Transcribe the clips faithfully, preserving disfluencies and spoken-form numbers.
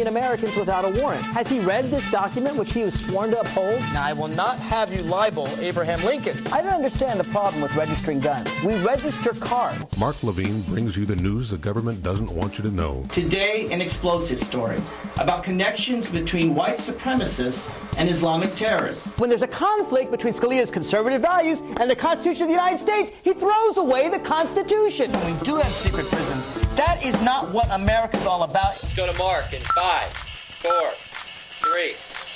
African-Americans without a warrant. Has he read this document, which he was sworn to uphold? Now, I will not have you libel Abraham Lincoln. I don't understand the problem with registering guns. We register cars. Mark Levine brings you the news the government doesn't want you to know. Today, an explosive story about connections between white supremacists and Islamic terrorists. When there's a conflict between Scalia's conservative values and the Constitution of the United States, he throws away the Constitution. We do have secret prisons. That is not what America's all about. Let's go to Mark in five, four, three,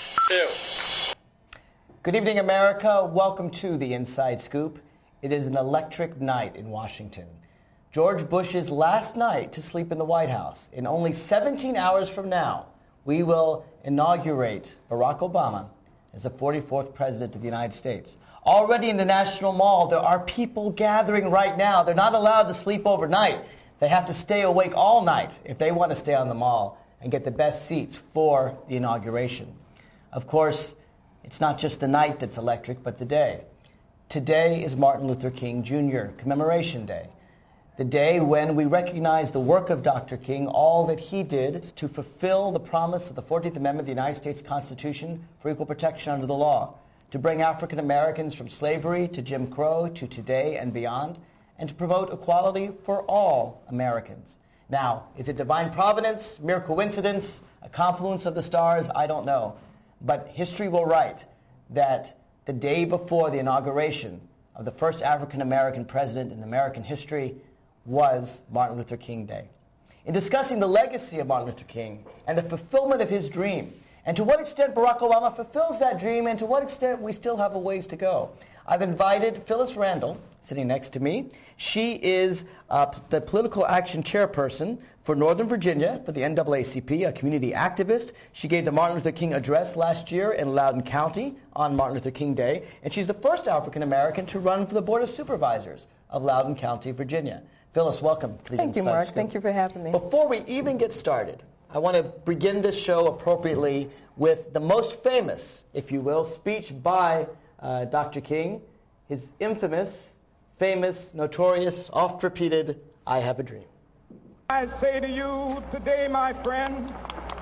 two. Good evening, America. Welcome to the Inside Scoop. It is an electric night in Washington. George Bush's last night to sleep in the White House. In only seventeen hours from now, we will inaugurate Barack Obama as the forty-fourth President of the United States. Already in the National Mall, there are people gathering right now. They're not allowed to sleep overnight. They have to stay awake all night if they want to stay on the mall and get the best seats for the inauguration. Of course, it's not just the night that's electric, but the day. Today is Martin Luther King Junior Commemoration Day, the day when we recognize the work of Doctor King, all that he did to fulfill the promise of the fourteenth Amendment of the United States Constitution for equal protection under the law, to bring African Americans from slavery to Jim Crow to today and beyond, and to promote equality for all Americans. Now, is it divine providence, mere coincidence, a confluence of the stars? I don't know. But history will write that the day before the inauguration of the first African American president in American history was Martin Luther King Day. In discussing the legacy of Martin Luther King and the fulfillment of his dream, and to what extent Barack Obama fulfills that dream, and to what extent we still have a ways to go, I've invited Phyllis Randall, sitting next to me. She is uh, the political action chairperson for Northern Virginia for the N double A C P, a community activist. She gave the Martin Luther King address last year in Loudoun County on Martin Luther King Day, and she's the first African American to run for the Board of Supervisors of Loudoun County, Virginia. Phyllis, welcome to the Thank you, Mark. Thank you for having me. Before we even get started, I want to begin this show appropriately with the most famous, if you will, speech by uh, Doctor King, his infamous, famous, notorious, oft-repeated, I have a dream. I say to you today, my friend,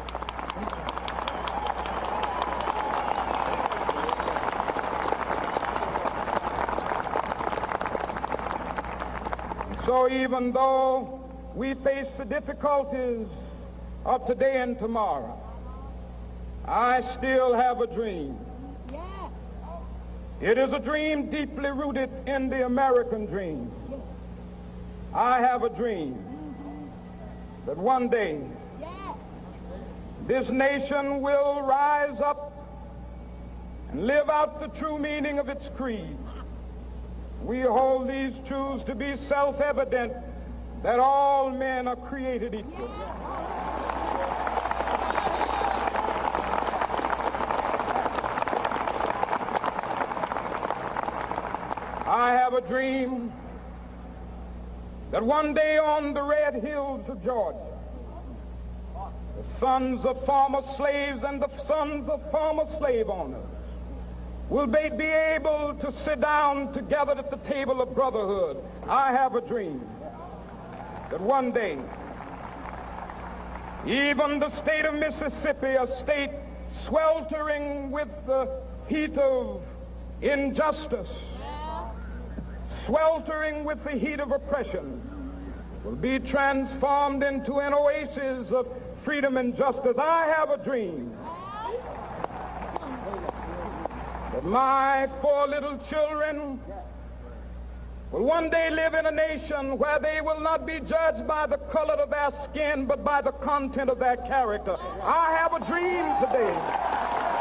so even though we face the difficulties of today and tomorrow, I still have a dream. It is a dream deeply rooted in the American dream. I have a dream that one day this nation will rise up and live out the true meaning of its creed. We hold these truths to be self-evident, that all men are created equal. I have a dream that one day on the red hills of Georgia, the sons of former slaves and the sons of former slave owners will be, be able to sit down together at the table of brotherhood. I have a dream that one day, even the state of Mississippi, a state sweltering with the heat of injustice, sweltering with the heat of oppression, will be transformed into an oasis of freedom and justice. I have a dream that my four little children will one day live in a nation where they will not be judged by the color of their skin, but by the content of their character. I have a dream today.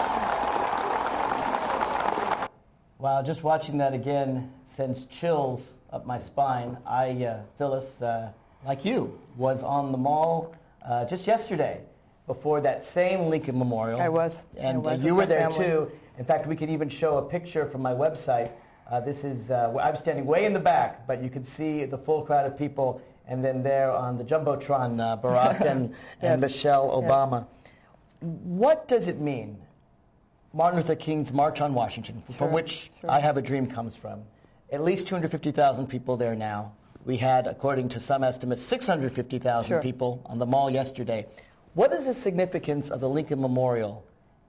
Wow, just watching that again sends chills up my spine. I, uh, Phyllis, uh, like you, was on the mall uh, just yesterday before that same Lincoln Memorial. I was. And I was uh, you were there family. too. In fact, we can even show a picture from my website. Uh, this is, uh, I'm standing way in the back, but you can see the full crowd of people, and then there on the Jumbotron, uh, Barack and, and Yes. Michelle Obama. Yes. What does it mean, Martin Luther King's March on Washington, Sure, from which sure. I Have a Dream comes from? At least two hundred fifty thousand people there now. We had, according to some estimates, six hundred fifty thousand Sure. people on the mall yesterday. What is the significance of the Lincoln Memorial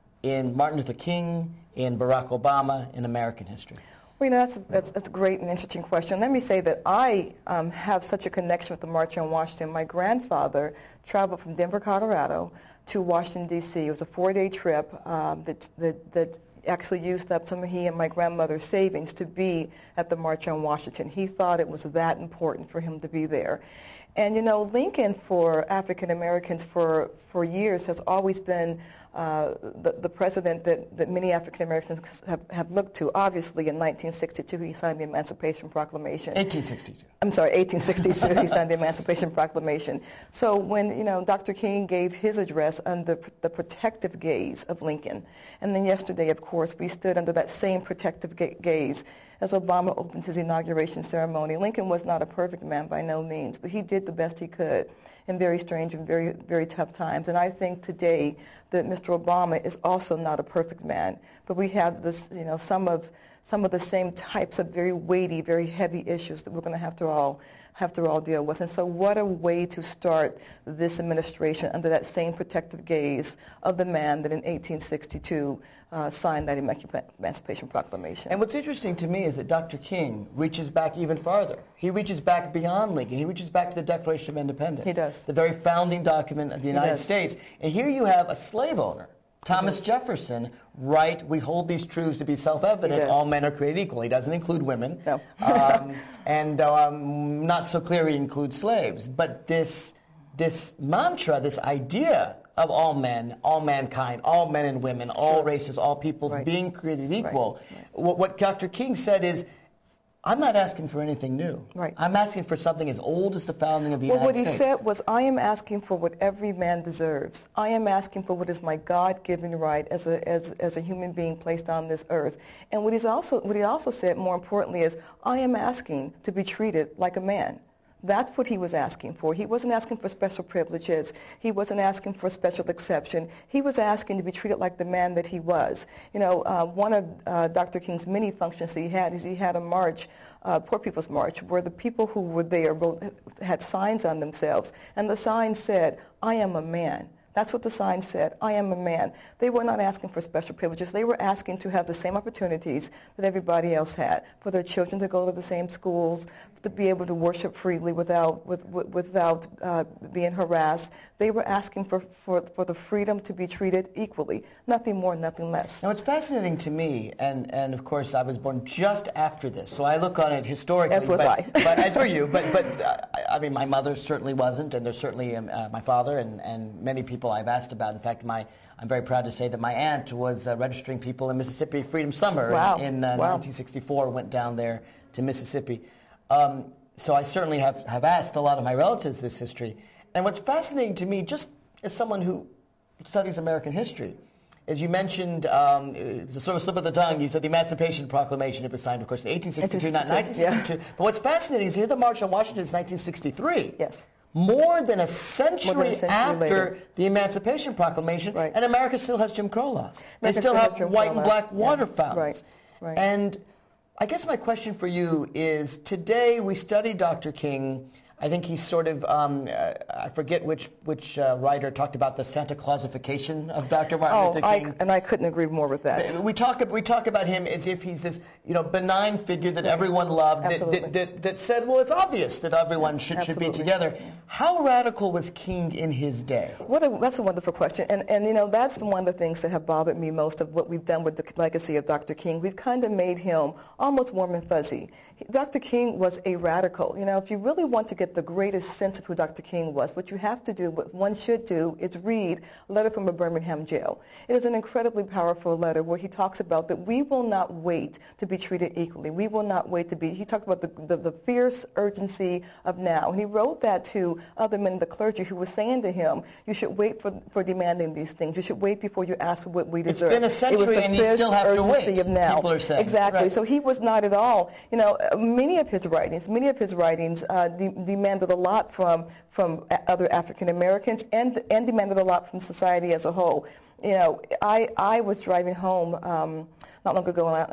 in Martin Luther King, in Barack Obama, in American history? Well, you know, that's, that's, that's a great and interesting question. Let me say that I um, have such a connection with the March on Washington. My grandfather traveled from Denver, Colorado to Washington, D C It was a four-day trip um, that, that, that actually used up some of he and my grandmother's savings to be at the March on Washington. He thought it was that important for him to be there. And, you know, Lincoln for African Americans for, for years has always been uh, the, the president that, that many African Americans have, have looked to. Obviously, in nineteen sixty-two, he signed the Emancipation Proclamation. eighteen sixty-two. I'm sorry, eighteen sixty-two, he signed the Emancipation Proclamation. So when, you know, Doctor King gave his address under the protective gaze of Lincoln, and then yesterday, of course, we stood under that same protective ga- gaze as Obama opened his inauguration ceremony. Lincoln was not a perfect man by no means, but he did the best he could in very strange and very, very tough times. And I think today that Mister Obama is also not a perfect man, but we have this, you know, some of some of the same types of very weighty, very heavy issues that we're going to have to all have to all deal with. And so what a way to start this administration under that same protective gaze of the man that in eighteen sixty-two uh, signed that Emancipation Proclamation. And what's interesting to me is that Doctor King reaches back even farther. He reaches back beyond Lincoln. He reaches back to the Declaration of Independence. He does. The very founding document of the United States. And here you have a slave owner, Thomas Jefferson, write, we hold these truths to be self-evident, all men are created equal. He doesn't include women. No. um, and um, not so clear he includes slaves. But this, this mantra, this idea of all men, all mankind, all men and women, all Sure. races, all peoples Right. being created equal. Right. Right. What, what Doctor King said is, I'm not asking for anything new. Right. I'm asking for something as old as the founding of the Well, United what he States. said was, I am asking for what every man deserves. I am asking for what is my God-given right as a, as, as a human being placed on this earth. And what, he's also, what he also said, more importantly, is, I am asking to be treated like a man. That's what he was asking for. He wasn't asking for special privileges. He wasn't asking for a special exception. He was asking to be treated like the man that he was. You know, uh, one of uh, Doctor King's many functions he had is he had a march, uh, Poor People's March, where the people who were there wrote, had signs on themselves, and the sign said, I am a man. That's what the sign said, I am a man. They were not asking for special privileges. They were asking to have the same opportunities that everybody else had, for their children to go to the same schools, to be able to worship freely without, with, without uh, being harassed. They were asking for, for, for the freedom to be treated equally, nothing more, nothing less. Now, it's fascinating to me, and, and of course, I was born just after this, so I look on it historically. As was but, I. but as were you. But, but uh, I mean, my mother certainly wasn't, and there's certainly um, uh, my father and, and many people I've asked about. In fact, my I'm very proud to say that my aunt was uh, registering people in Mississippi Freedom Summer Wow. in, in uh, wow. nineteen sixty-four, went down there to Mississippi. Um, so I certainly have, have asked a lot of my relatives this history. And what's fascinating to me, just as someone who studies American history, as you mentioned, um, it was a sort of slip of the tongue, you said the Emancipation Proclamation, it was signed, of course, in eighteen sixty-two, not nineteen sixty-two. Yeah. But what's fascinating is here the March on Washington is nineteen sixty-three. Yes. More than a century, More than a century after later. the Emancipation Proclamation, Right. and America still has Jim Crow laws. They America still still have has Jim white Crow and laws. black water Yeah. fountains. Right. Right. And I guess my question for you is, today we study Doctor King. I think he's sort of, um, uh, I forget which which uh, writer talked about the Santa Clausification of Doctor Martin Oh, Luther I, King. and I couldn't agree more with that. We talk, we talk about him as if he's this, you know, benign figure that everyone loved, that, Absolutely. that, that, that said, well, it's obvious that everyone Yes, should, should be absolutely. together. How radical was King in his day? What a, that's a wonderful question. And, and, you know, that's one of the things that have bothered me most of what we've done with the legacy of Doctor King. We've kind of made him almost warm and fuzzy. Doctor King was a radical. You know, if you really want to get the greatest sense of who Doctor King was, what you have to do, what one should do, is read a letter from a Birmingham jail. It is an incredibly powerful letter where he talks about that we will not wait to be treated equally. We will not wait to be, he talked about the, the, the fierce urgency of now. And he wrote that to other men in the clergy who were saying to him, you should wait for, for demanding these things. You should wait before you ask for what we deserve. It's been a century it was the and you fierce still have to urgency wait, of now. people are saying. Exactly. Right. So he was not at all, you know, many of his writings, many of his writings uh, de- demanded a lot from, from a- other African Americans and, and demanded a lot from society as a whole. You know, I, I was driving home um, not long ago, and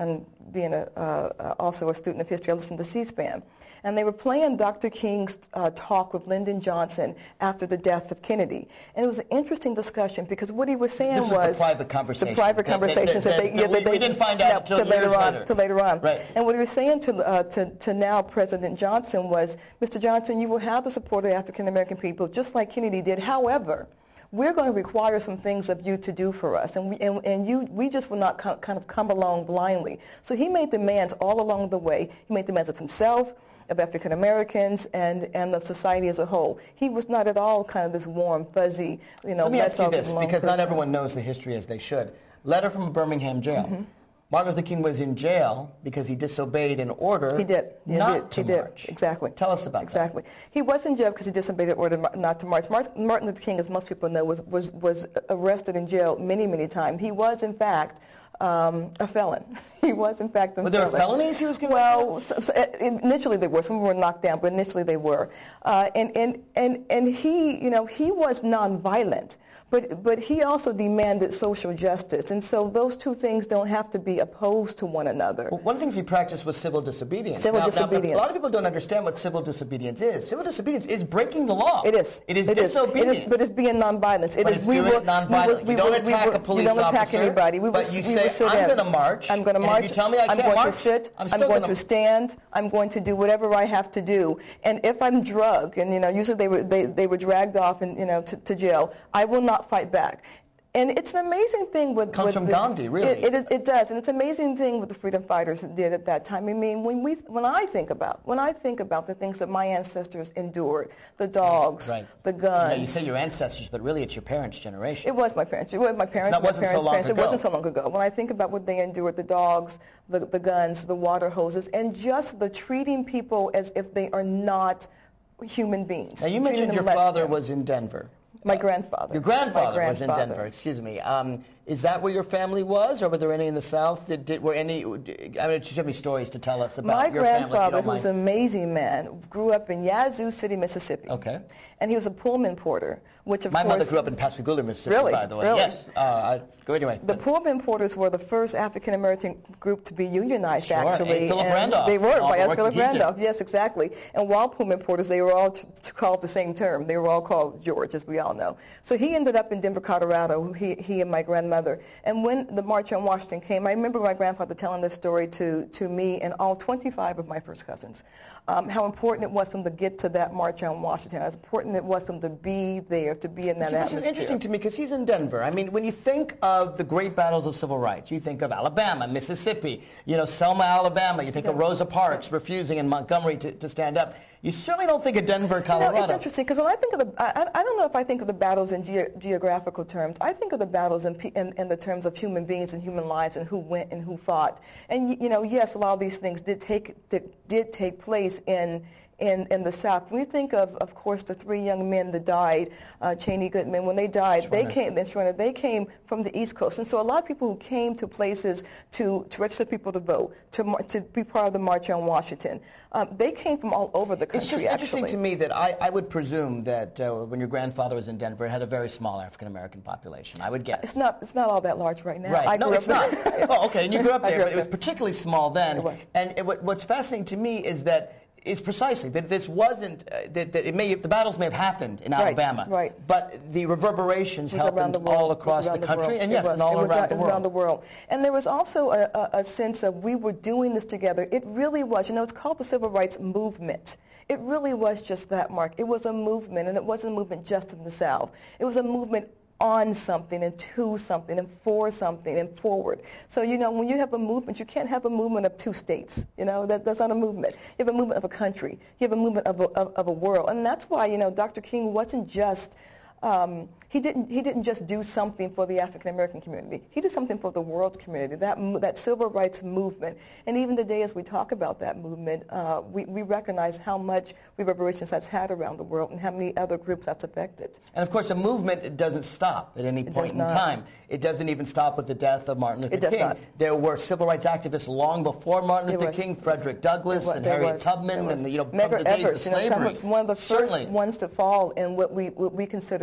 being a, uh, also a student of history, I listened to C-SPAN. And they were playing Doctor King's uh, talk with Lyndon Johnson after the death of Kennedy. And it was an interesting discussion because what he was saying this was... was the private conversation. The private that, conversations that, that, that, they... that, Yeah, we, that they we didn't find out yeah, until till later on, later. Till later on. Right. And what he was saying to, uh, to, to now President Johnson was, Mister Johnson, you will have the support of the African-American people just like Kennedy did. However, we're going to require some things of you to do for us, and we, and, and you, we just will not kind of come along blindly. So he made demands all along the way. He made demands of himself, of African Americans, and, and of society as a whole. He was not at all kind of this warm, fuzzy, you know, let me ask you this, because person. not everyone knows the history as they should. Letter from a Birmingham jail. Mm-hmm. Martin Luther King was in jail because he disobeyed an order he did. Yeah, not he did. to he march. Did. Exactly. Tell us about exactly. that. Exactly. He was in jail because he disobeyed an order not to march. Martin Luther King, as most people know, was, was, was arrested in jail many, many times. He was, in fact, Um, a felon. He was, in fact, a were felon. there felonies he was convicted Well, so, so, uh, initially they were. Some were knocked down, but initially they were. Uh, and, and, and, and he, you know, he was nonviolent, but, but he also demanded social justice. And so those two things don't have to be opposed to one another. Well, one of the things he practiced was civil disobedience. Civil now, disobedience. Now, a lot of people don't understand what civil disobedience is. Civil disobedience is breaking the law. It is. It is it disobedience. Is. It is, but it's being nonviolent. It but is. it's we doing will, it nonviolent. We will, we you don't will, attack we will, a police you don't officer. attack anybody. We but will, you we say, will sit I'm in. going to march. I'm going to and march. If you tell me I I'm can't going march, to sit. I'm, I'm still going gonna... to stand. I'm going to do whatever I have to do. And if I'm drugged, and you know, usually they were they, they were dragged off and you know to, to jail, I will not fight back. And it's an amazing thing with... Comes with from the, Gandhi, really. It, it, is, it does, and it's an amazing thing what the freedom fighters did at that time. I mean, when we, when I think about, when I think about the things that my ancestors endured, the dogs, right. the guns... Now, you say your ancestors, but really it's your parents' generation. It was my parents. It was my parents. That my wasn't parents' so long parents. ago. It wasn't so long ago. When I think about what they endured, the dogs, the, the guns, the water hoses, and just the treating people as if they are not human beings. Now, you Treating mentioned your them less father than. was in Denver. My grandfather. Your grandfather, My grandfather was in Denver, excuse me. Um, is that where your family was, or were there any in the South? Did, did, were any, I mean, you have any stories to tell us about My your family? My grandfather, who's an amazing man, grew up in Yazoo City, Mississippi. Okay. And he was a Pullman porter, which of My course... mother grew up in Pascagoula, Mississippi, Really? by the way. Really? Yes. Uh, I, go anyway. The Pullman porters were the first African-American group to be unionized, Sure. actually. And Philip and Randolph. They were, All by the work Philip that he did. Randolph, yes, exactly. And while Pullman porters, they were all t- t- called the same term. They were all called George, as we all know. So he ended up in Denver, Colorado, he, he and my grandmother. And when the March on Washington came, I remember my grandfather telling this story to, to me and all twenty-five of my first cousins, um, how important it was for them to get to that March on Washington, how important it was for them to be there, to be in that See, atmosphere. this is interesting to me because he's in Denver. I mean, when you think of the great battles of civil rights, you think of Alabama, Mississippi, you know, Selma, Alabama. You think of Rosa Parks refusing in Montgomery to, to stand up. You certainly don't think of Denver, Colorado. You know, it's interesting because when I think of the, I, I don't know if I think of the battles in ge- geographical terms. I think of the battles in, in, in the terms of human beings and human lives and who went and who fought. And you know, yes, a lot of these things did take did, did take place in. In, in the South. When we think of, of course, the three young men that died, uh, Cheney Goodman, when they died, Schwerner. they came, Schwerner, they came from the East Coast. And so a lot of people who came to places to, to register people to vote, to, mar- to be part of the March on Washington, um, they came from all over the country, It's just interesting actually. to me that I, I would presume that uh, when your grandfather was in Denver, it had a very small African-American population, I would guess. It's not, it's not all that large right now. Right. I No, grew it's up not. Oh, okay. And you grew up I there, grew but up it was there. particularly small then. It was. And it, what- what's fascinating to me is that is precisely that this wasn't uh, that, that it may the battles may have happened in Right, Alabama, right. but the reverberations It was around happened the world. all It was across the around country, world. and It yes, was. and all it was around, it the was world. around the world. And there was also a, a, a sense of we were doing this together. It really was. You know, it's called the Civil Rights Movement. It really was just that, Mark. It was a movement, and it wasn't a movement just in the South. It was a movement on something and to something and for something and forward. So, you know, when you have a movement, you can't have a movement of two states. You know, that, that's not a movement. You have a movement of a country. You have a movement of a, of, of a world. And that's why, you know, Doctor King wasn't just, um, he didn't he didn't just do something for the African American community. He did something for the world community, that that civil rights movement. And even today as we talk about that movement, uh, we, we recognize how much reverberations that's had around the world and how many other groups that's affected. And of course, a movement it doesn't stop at any It point does in not. time. It doesn't even stop with the death of Martin Luther It does King. not. There were civil rights activists long before Martin There Luther was. King, Frederick Douglass, There wa- and there Harriet was. Tubman, There was. and you know, from Medgar the days Evers, of you know, slavery. some of- one of the Certainly. first ones to fall in what we what we consider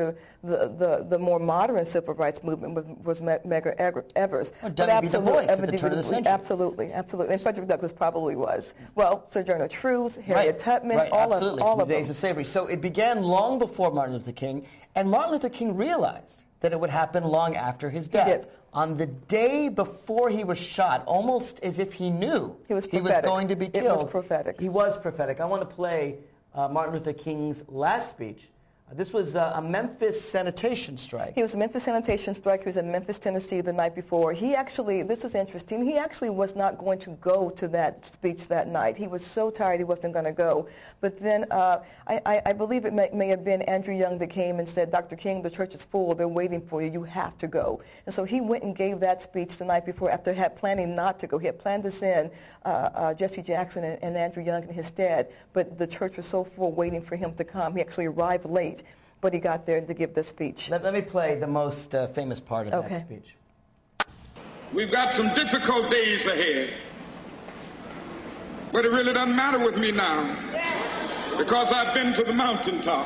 consider the, the, the more modern civil rights movement was, was Medgar Evers. Or W B. Du Bois at the turn of the century. Absolutely, absolutely. And Frederick Douglass probably was. Well, Sojourner Truth, Harriet right. Tubman, right. all absolutely. of all From of the days them. of slavery. So it began long before Martin Luther King, and Martin Luther King realized that it would happen long after his death. He did. On the day before he was shot, almost as if he knew he was, he was going to be killed. It was prophetic. He was prophetic. I want to play uh, Martin Luther King's last speech. Uh, this was uh, a Memphis sanitation strike. He was a Memphis sanitation strike. He was in Memphis, Tennessee the night before. He actually, this is interesting, he actually was not going to go to that speech that night. He was so tired he wasn't going to go. But then uh, I, I, I believe it may, may have been Andrew Young that came and said, Doctor King, the church is full. They're waiting for you. You have to go. And so he went and gave that speech the night before after had planning not to go. He had planned to send uh, uh, Jesse Jackson and, and Andrew Young in his stead, but the church was so full waiting for him to come. He actually arrived late, but he got there to give the speech. Let, let me play the most uh, famous part of okay. that speech. We've got some difficult days ahead, but it really doesn't matter with me now because I've been to the mountaintop.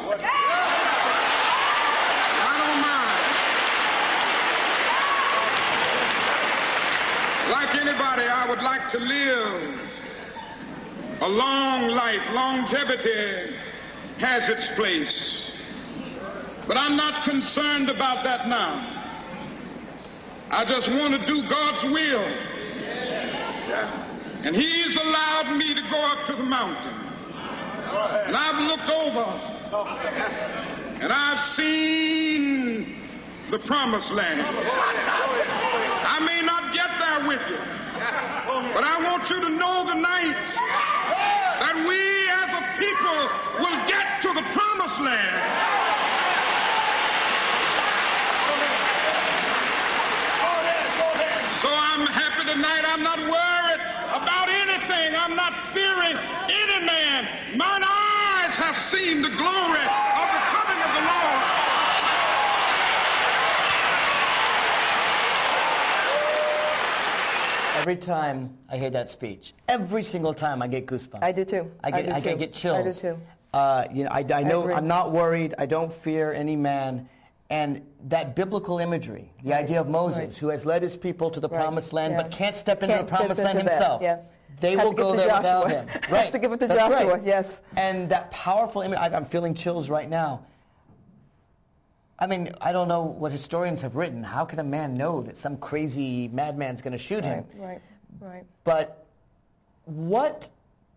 I don't mind. Like anybody, I would like to live a long life. Longevity has its place. But I'm not concerned about that now. I just want to do God's will. And he's allowed me to go up to the mountain. And I've looked over and I've seen the promised land. I may not get there with you, but I want you to know tonight that we as a people will get to the promised land. So I'm happy tonight. I'm not worried about anything. I'm not fearing any man. Mine eyes have seen the glory of the coming of the Lord. Every time I hear that speech, every single time I get goosebumps. I do too. I get, I, do I, too. I get chills. I do too. Uh, you know, I, I know I I'm not worried. I don't fear any man. And that biblical imagery, the right. idea of Moses, right. who has led his people to the right. promised land, yeah. but can't step can't into the promised land into himself. Yeah. They Have will go there Joshua. without him. Have Right. to give it to That's Joshua, right. yes. And that powerful image, I, I'm feeling chills right now. I mean, I don't know what historians have written. How can a man know that some crazy madman's going to shoot right, him? Right, right. But what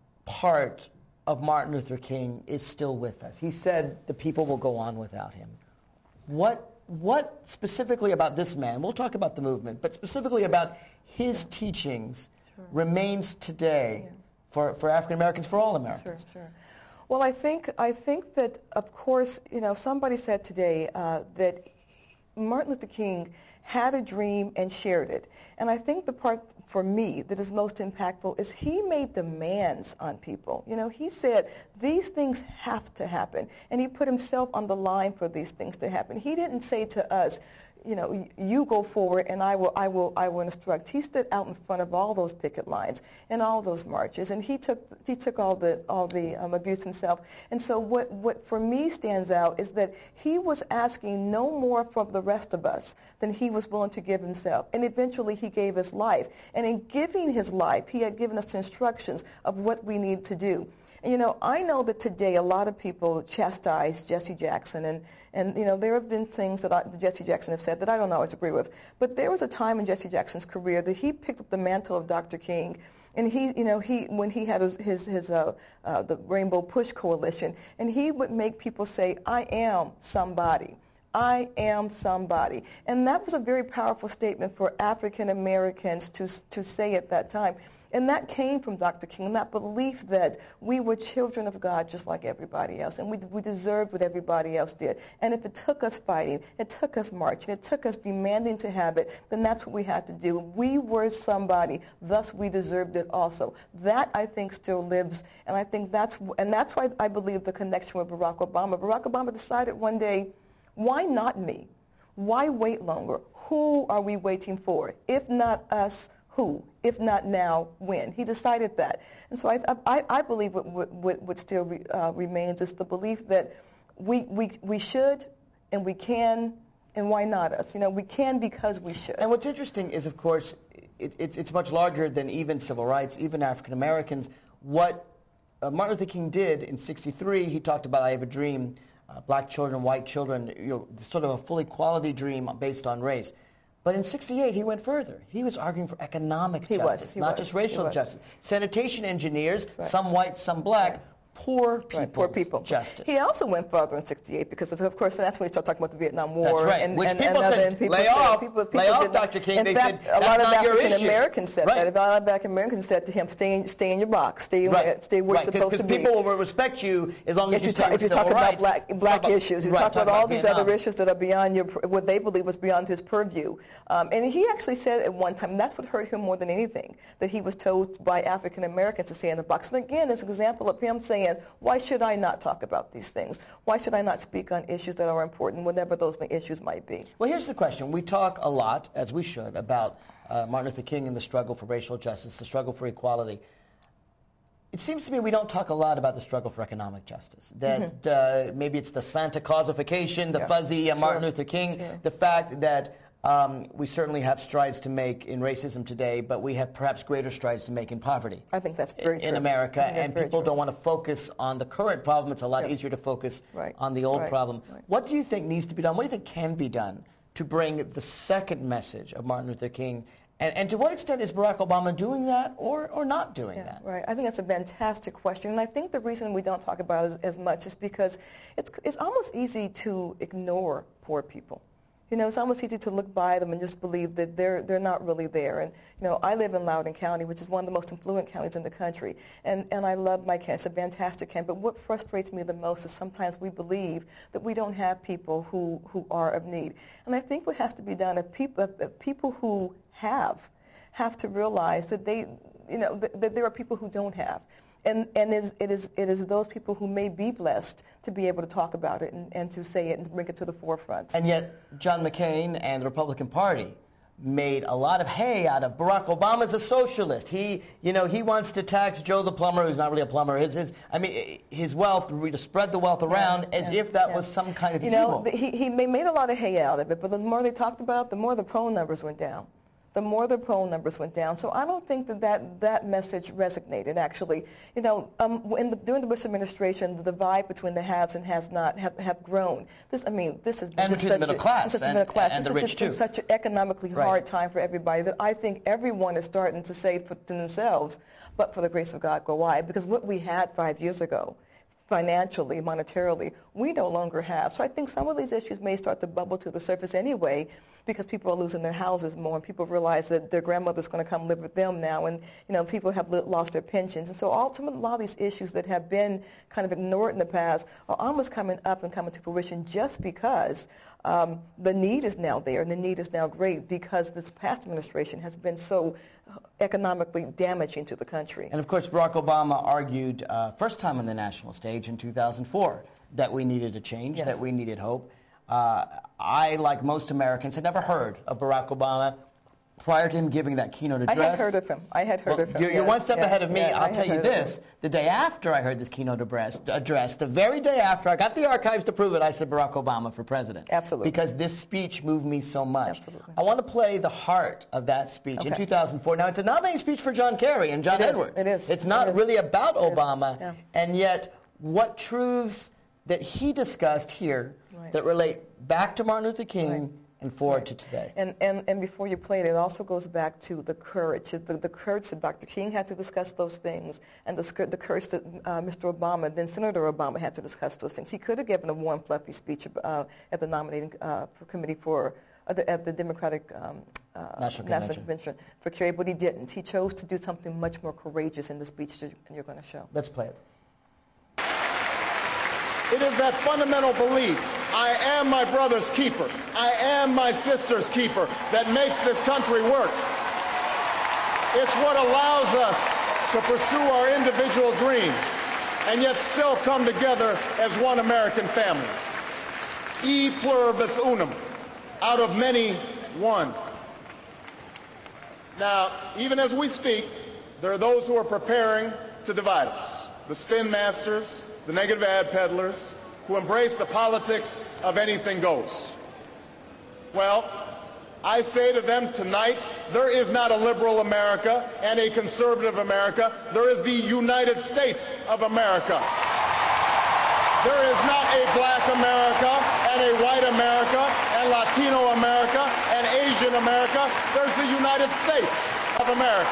part of Martin Luther King is still with us? He said the people will go on without him. What what specifically about this man, we'll talk about the movement, but specifically about his teachings sure. remains today yeah. for, for African Americans, for all Americans? Sure, sure. Well, I think, I think that, of course, you know, somebody said today uh, that Martin Luther King had a dream and shared it. And I think the part for me that is most impactful is he made demands on people. You know, he said these things have to happen. And he put himself on the line for these things to happen. He didn't say to us, you know, you go forward and I will, I will, I will instruct. He stood out in front of all those picket lines and all those marches, and he took, he took all the, all the um, abuse himself. And so what, what for me stands out is that he was asking no more from the rest of us than he was willing to give himself. And eventually he gave his life. And in giving his life, he had given us instructions of what we need to do. And, you know, I know that today a lot of people chastise Jesse Jackson, and, and you know, there have been things that, I, that Jesse Jackson has said that I don't always agree with. But there was a time in Jesse Jackson's career that he picked up the mantle of Doctor King, and he, you know, he when he had his, his, his uh, uh, the Rainbow Push Coalition, and he would make people say, I am somebody. I am somebody. And that was a very powerful statement for African Americans to, to say at that time. And that came from Doctor King, and that belief that we were children of God just like everybody else, and we, we deserved what everybody else did. And if it took us fighting, it took us marching, it took us demanding to have it, then that's what we had to do. We were somebody, thus we deserved it also. That, I think, still lives, and I think that's, and that's why I believe the connection with Barack Obama. Barack Obama decided one day, why not me? Why wait longer? Who are we waiting for? If not us, who? If not now, when? He decided that. And so I, I, I believe what, what, what still re, uh, remains is the belief that we, we, we should and we can, and why not us? You know, we can because we should. And what's interesting is, of course, it, it's, it's much larger than even civil rights, even African Americans. What uh, Martin Luther King did in sixty-three, he talked about I Have a Dream, uh, black children, white children, you know, sort of a full equality dream based on race. But in sixty-eight, he went further. He was arguing for economic he justice, was, he not was, just racial justice. Sanitation engineers, right. some white, some black, right. poor people. Right, poor people. Justice. He also went further in sixty-eight because, of, of course, that's when he started talking about the Vietnam War. That's right. And, Which and, people and said, other, people lay said, off, people, people lay off, did, Doctor King. In they fact, said, a lot that's of not your African issue. Americans said right. that. A lot of African Americans said to him, stay in, stay in your box, stay, right. stay where right. you're supposed to be. Because people will respect you as long as if you, you stay talk, with if you civil talk about rights. black, black talk about, issues, you right, talk, talk about all these Vietnam. other issues that are beyond your, what they believe was beyond his purview. Um, and he actually said at one time, and that's what hurt him more than anything, that he was told by African Americans to stay in the box. And again, it's an example of him saying, why should I not talk about these things? Why should I not speak on issues that are important, whatever those issues might be? Well, here's the question. We talk a lot, as we should, about uh, Martin Luther King and the struggle for racial justice, the struggle for equality. It seems to me we don't talk a lot about the struggle for economic justice. That mm-hmm. uh, maybe it's the Santa Clausification, the yeah. fuzzy uh, Martin sure. Luther King, sure. the fact that um, we certainly have strides to make in racism today, but we have perhaps greater strides to make in poverty. I think that's very in, true. In America, and people true. don't want to focus on the current problem. It's a lot yeah. easier to focus right. on the old right. problem. Right. What do you think needs to be done? What do you think can be done to bring the second message of Martin Luther King? And, and to what extent is Barack Obama doing that or, or not doing yeah, that? Right. I think that's a fantastic question. And I think the reason we don't talk about it as, as much is because it's, it's almost easy to ignore poor people. You know, it's almost easy to look by them and just believe that they're, they're not really there. And, you know, I live in Loudoun County, which is one of the most affluent counties in the country. And, and I love my county. It's a fantastic county. But what frustrates me the most is sometimes we believe that we don't have people who, who are of need. And I think what has to be done, if people, if people who have, have to realize that they, you know, that, that there are people who don't have. And, and it, is, it, is, it is those people who may be blessed to be able to talk about it and, and to say it and bring it to the forefront. And yet, John McCain and the Republican Party made a lot of hay out of Barack Obama's a socialist. He, you know, he wants to tax Joe the plumber, who's not really a plumber. His, his I mean, his wealth, to spread the wealth around yeah, as yeah, if that yeah. was some kind of you evil. know, the, he, he made a lot of hay out of it, but the more they talked about it, the more the poll numbers went down. The more the poll numbers went down. So I don't think that that, that message resonated, actually. You know, um, in the, during the Bush administration, the divide between the haves and has not have, have grown. This, I mean, this has been and just between such the middle a, class such and, a middle class. and this the rich, just too. Been such an economically right. hard time for everybody that I think everyone is starting to say for to themselves, but for the grace of God, go I. Because what we had five years ago, financially, monetarily, we no longer have. So I think some of these issues may start to bubble to the surface anyway because people are losing their houses more and people realize that their grandmother's going to come live with them now and, you know, people have lost their pensions. And so all, some of, a lot of these issues that have been kind of ignored in the past are almost coming up and coming to fruition just because um, the need is now there and the need is now great because this past administration has been so economically damaging to the country. And of course, Barack Obama argued uh, first time on the national stage in two thousand four that we needed a change, yes. that we needed hope. Uh, I, like most Americans, had never heard of Barack Obama prior to him giving that keynote address. I had heard of him. I had heard well, of him. You're, yes. you're one step yeah. ahead of me. Yeah, I'll I tell you this. The day after I heard this keynote address, address, the very day after, I got the archives to prove it, I said Barack Obama for president. Absolutely. Because this speech moved me so much. Absolutely. I want to play the heart of that speech okay. in two thousand four. Now, it's a nominating speech for John Kerry and John it Edwards. Is. It is. It's not it is. really about it Obama. Yeah. And yet, what truths that he discussed here right. that relate back to Martin Luther King right. and forward right. to today. And, and, and before you play it, it also goes back to the courage, the, the courage that Doctor King had to discuss those things, and the, the courage that uh, Mister Obama, then Senator Obama, had to discuss those things. He could have given a warm, fluffy speech uh, at the nominating uh, committee for, uh, the, at the Democratic um, uh, National, National Convention. Convention for Kerry, but he didn't. He chose to do something much more courageous in the speech that you're going to show. Let's play it. It is that fundamental belief, I am my brother's keeper, I am my sister's keeper, that makes this country work. It's what allows us to pursue our individual dreams and yet still come together as one American family. E pluribus unum, out of many, one. Now, even as we speak, there are those who are preparing to divide us. The spin masters, the negative ad peddlers, who embrace the politics of anything goes. Well, I say to them tonight, there is not a liberal America and a conservative America. There is the United States of America. There is not a black America and a white America and Latino America and Asian America. There's the United States of America.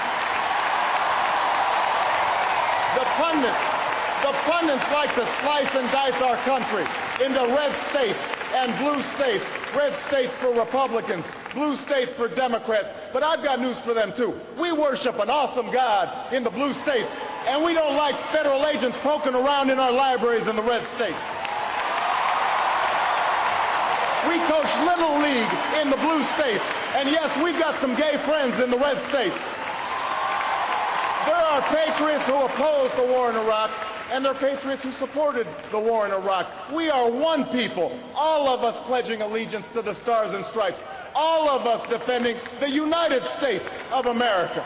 The pundits, the pundits like to slice and dice our country into red states and blue states. Red states for Republicans, blue states for Democrats. But I've got news for them too. We worship an awesome God in the blue states, and we don't like federal agents poking around in our libraries in the red states. We coach Little League in the blue states, and yes, we've got some gay friends in the red states. There are patriots who opposed the war in Iraq, and there are patriots who supported the war in Iraq. We are one people, all of us pledging allegiance to the Stars and Stripes, all of us defending the United States of America.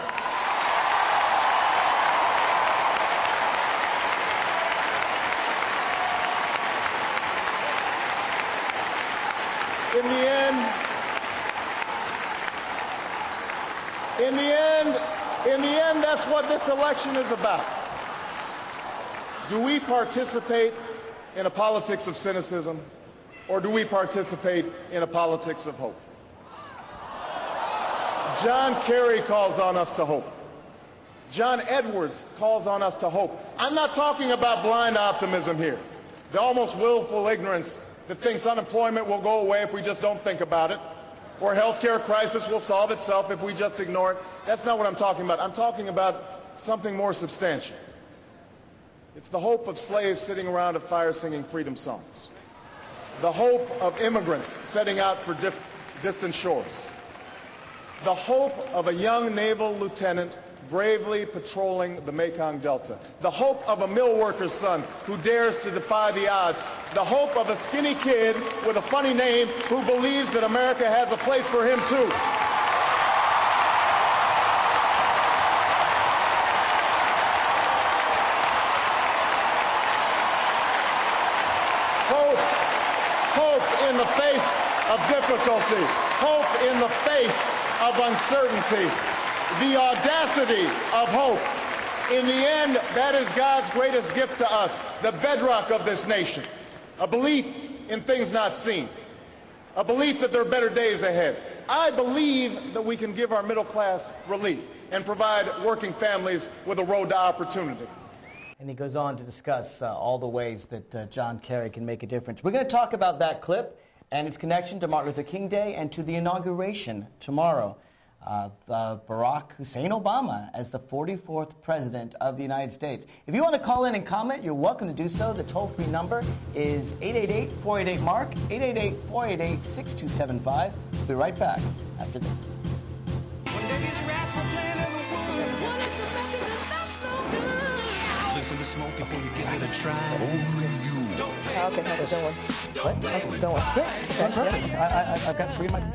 In the end, in the end, in the end, that's what this election is about. Do we participate in a politics of cynicism, or do we participate in a politics of hope? John Kerry calls on us to hope. John Edwards calls on us to hope. I'm not talking about blind optimism here, the almost willful ignorance that thinks unemployment will go away if we just don't think about it, or healthcare crisis will solve itself if we just ignore it. That's not what I'm talking about. I'm talking about something more substantial. It's the hope of slaves sitting around a fire singing freedom songs. The hope of immigrants setting out for dif- distant shores. The hope of a young naval lieutenant bravely patrolling the Mekong Delta. The hope of a mill worker's son who dares to defy the odds. The hope of a skinny kid with a funny name who believes that America has a place for him too. Hope, hope in the face of difficulty. Hope in the face of uncertainty. The audacity of hope. In the end, that is God's greatest gift to us, the bedrock of this nation. A belief in things not seen. A belief that there are better days ahead. I believe that we can give our middle class relief and provide working families with a road to opportunity. And he goes on to discuss uh, all the ways that uh, John Kerry can make a difference. We're going to talk about that clip and its connection to Martin Luther King Day and to the inauguration tomorrow of uh, Barack Hussein Obama as the forty-fourth President of the United States. If you want to call in and comment, you're welcome to do so. The toll-free number is eight eight eight, four eight eight, M A R K, eight eight eight, four eight eight, six two seven five. We'll be right back after this. Listen to smoke before you get to the try. Only you. Okay, how's it going? What? How's it going? Yeah, okay, yeah. I, I, I've got three of my...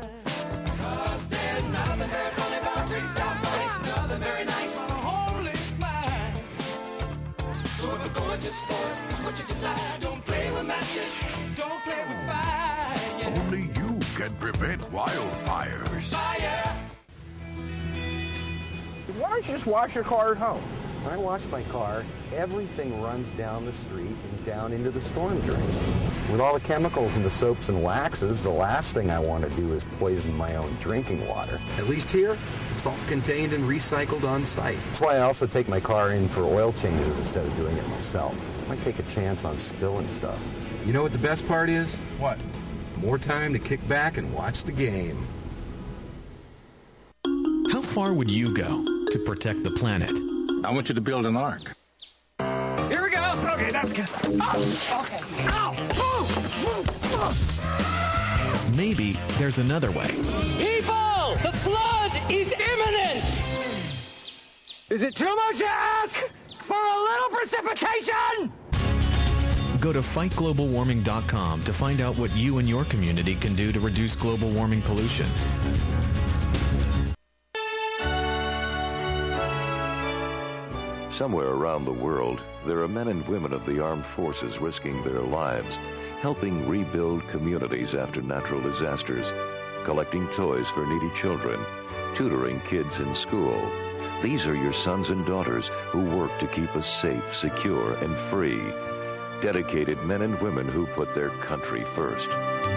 Only you can prevent wildfires. Fire. Why don't you just wash your car at home? When I wash my car, everything runs down the street and down into the storm drains. With all the chemicals in the soaps and waxes, the last thing I want to do is poison my own drinking water. At least here, it's all contained and recycled on site. That's why I also take my car in for oil changes instead of doing it myself. I might take a chance on spilling stuff. You know what the best part is? What? More time to kick back and watch the game. How far would you go to protect the planet? I want you to build an ark. Here we go. Okay, that's good. Oh, okay. Ow! Oh, oh. Maybe there's another way. People, the flood is imminent! Is it too much to ask for a little precipitation? Go to fight global warming dot com to find out what you and your community can do to reduce global warming pollution. Somewhere around the world, there are men and women of the armed forces risking their lives helping rebuild communities after natural disasters, collecting toys for needy children, tutoring kids in school. These are your sons and daughters who work to keep us safe, secure, and free. Dedicated men and women who put their country first.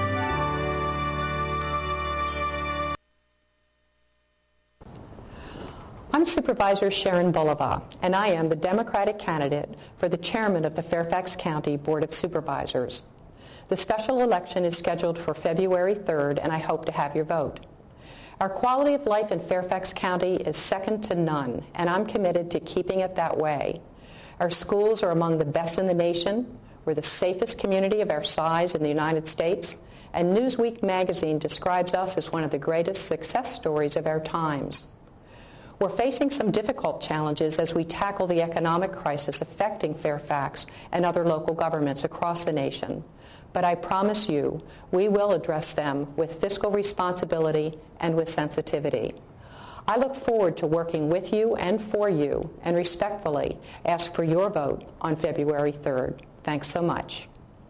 I'm Supervisor Sharon Bulova, and I am the Democratic candidate for the chairman of the Fairfax County Board of Supervisors. The special election is scheduled for February third, and I hope to have your vote. Our quality of life in Fairfax County is second to none, and I'm committed to keeping it that way. Our schools are among the best in the nation. We're the safest community of our size in the United States, and Newsweek magazine describes us as one of the greatest success stories of our times. We're facing some difficult challenges as we tackle the economic crisis affecting Fairfax and other local governments across the nation. But I promise you, we will address them with fiscal responsibility and with sensitivity. I look forward to working with you and for you, and respectfully ask for your vote on February third. Thanks so much.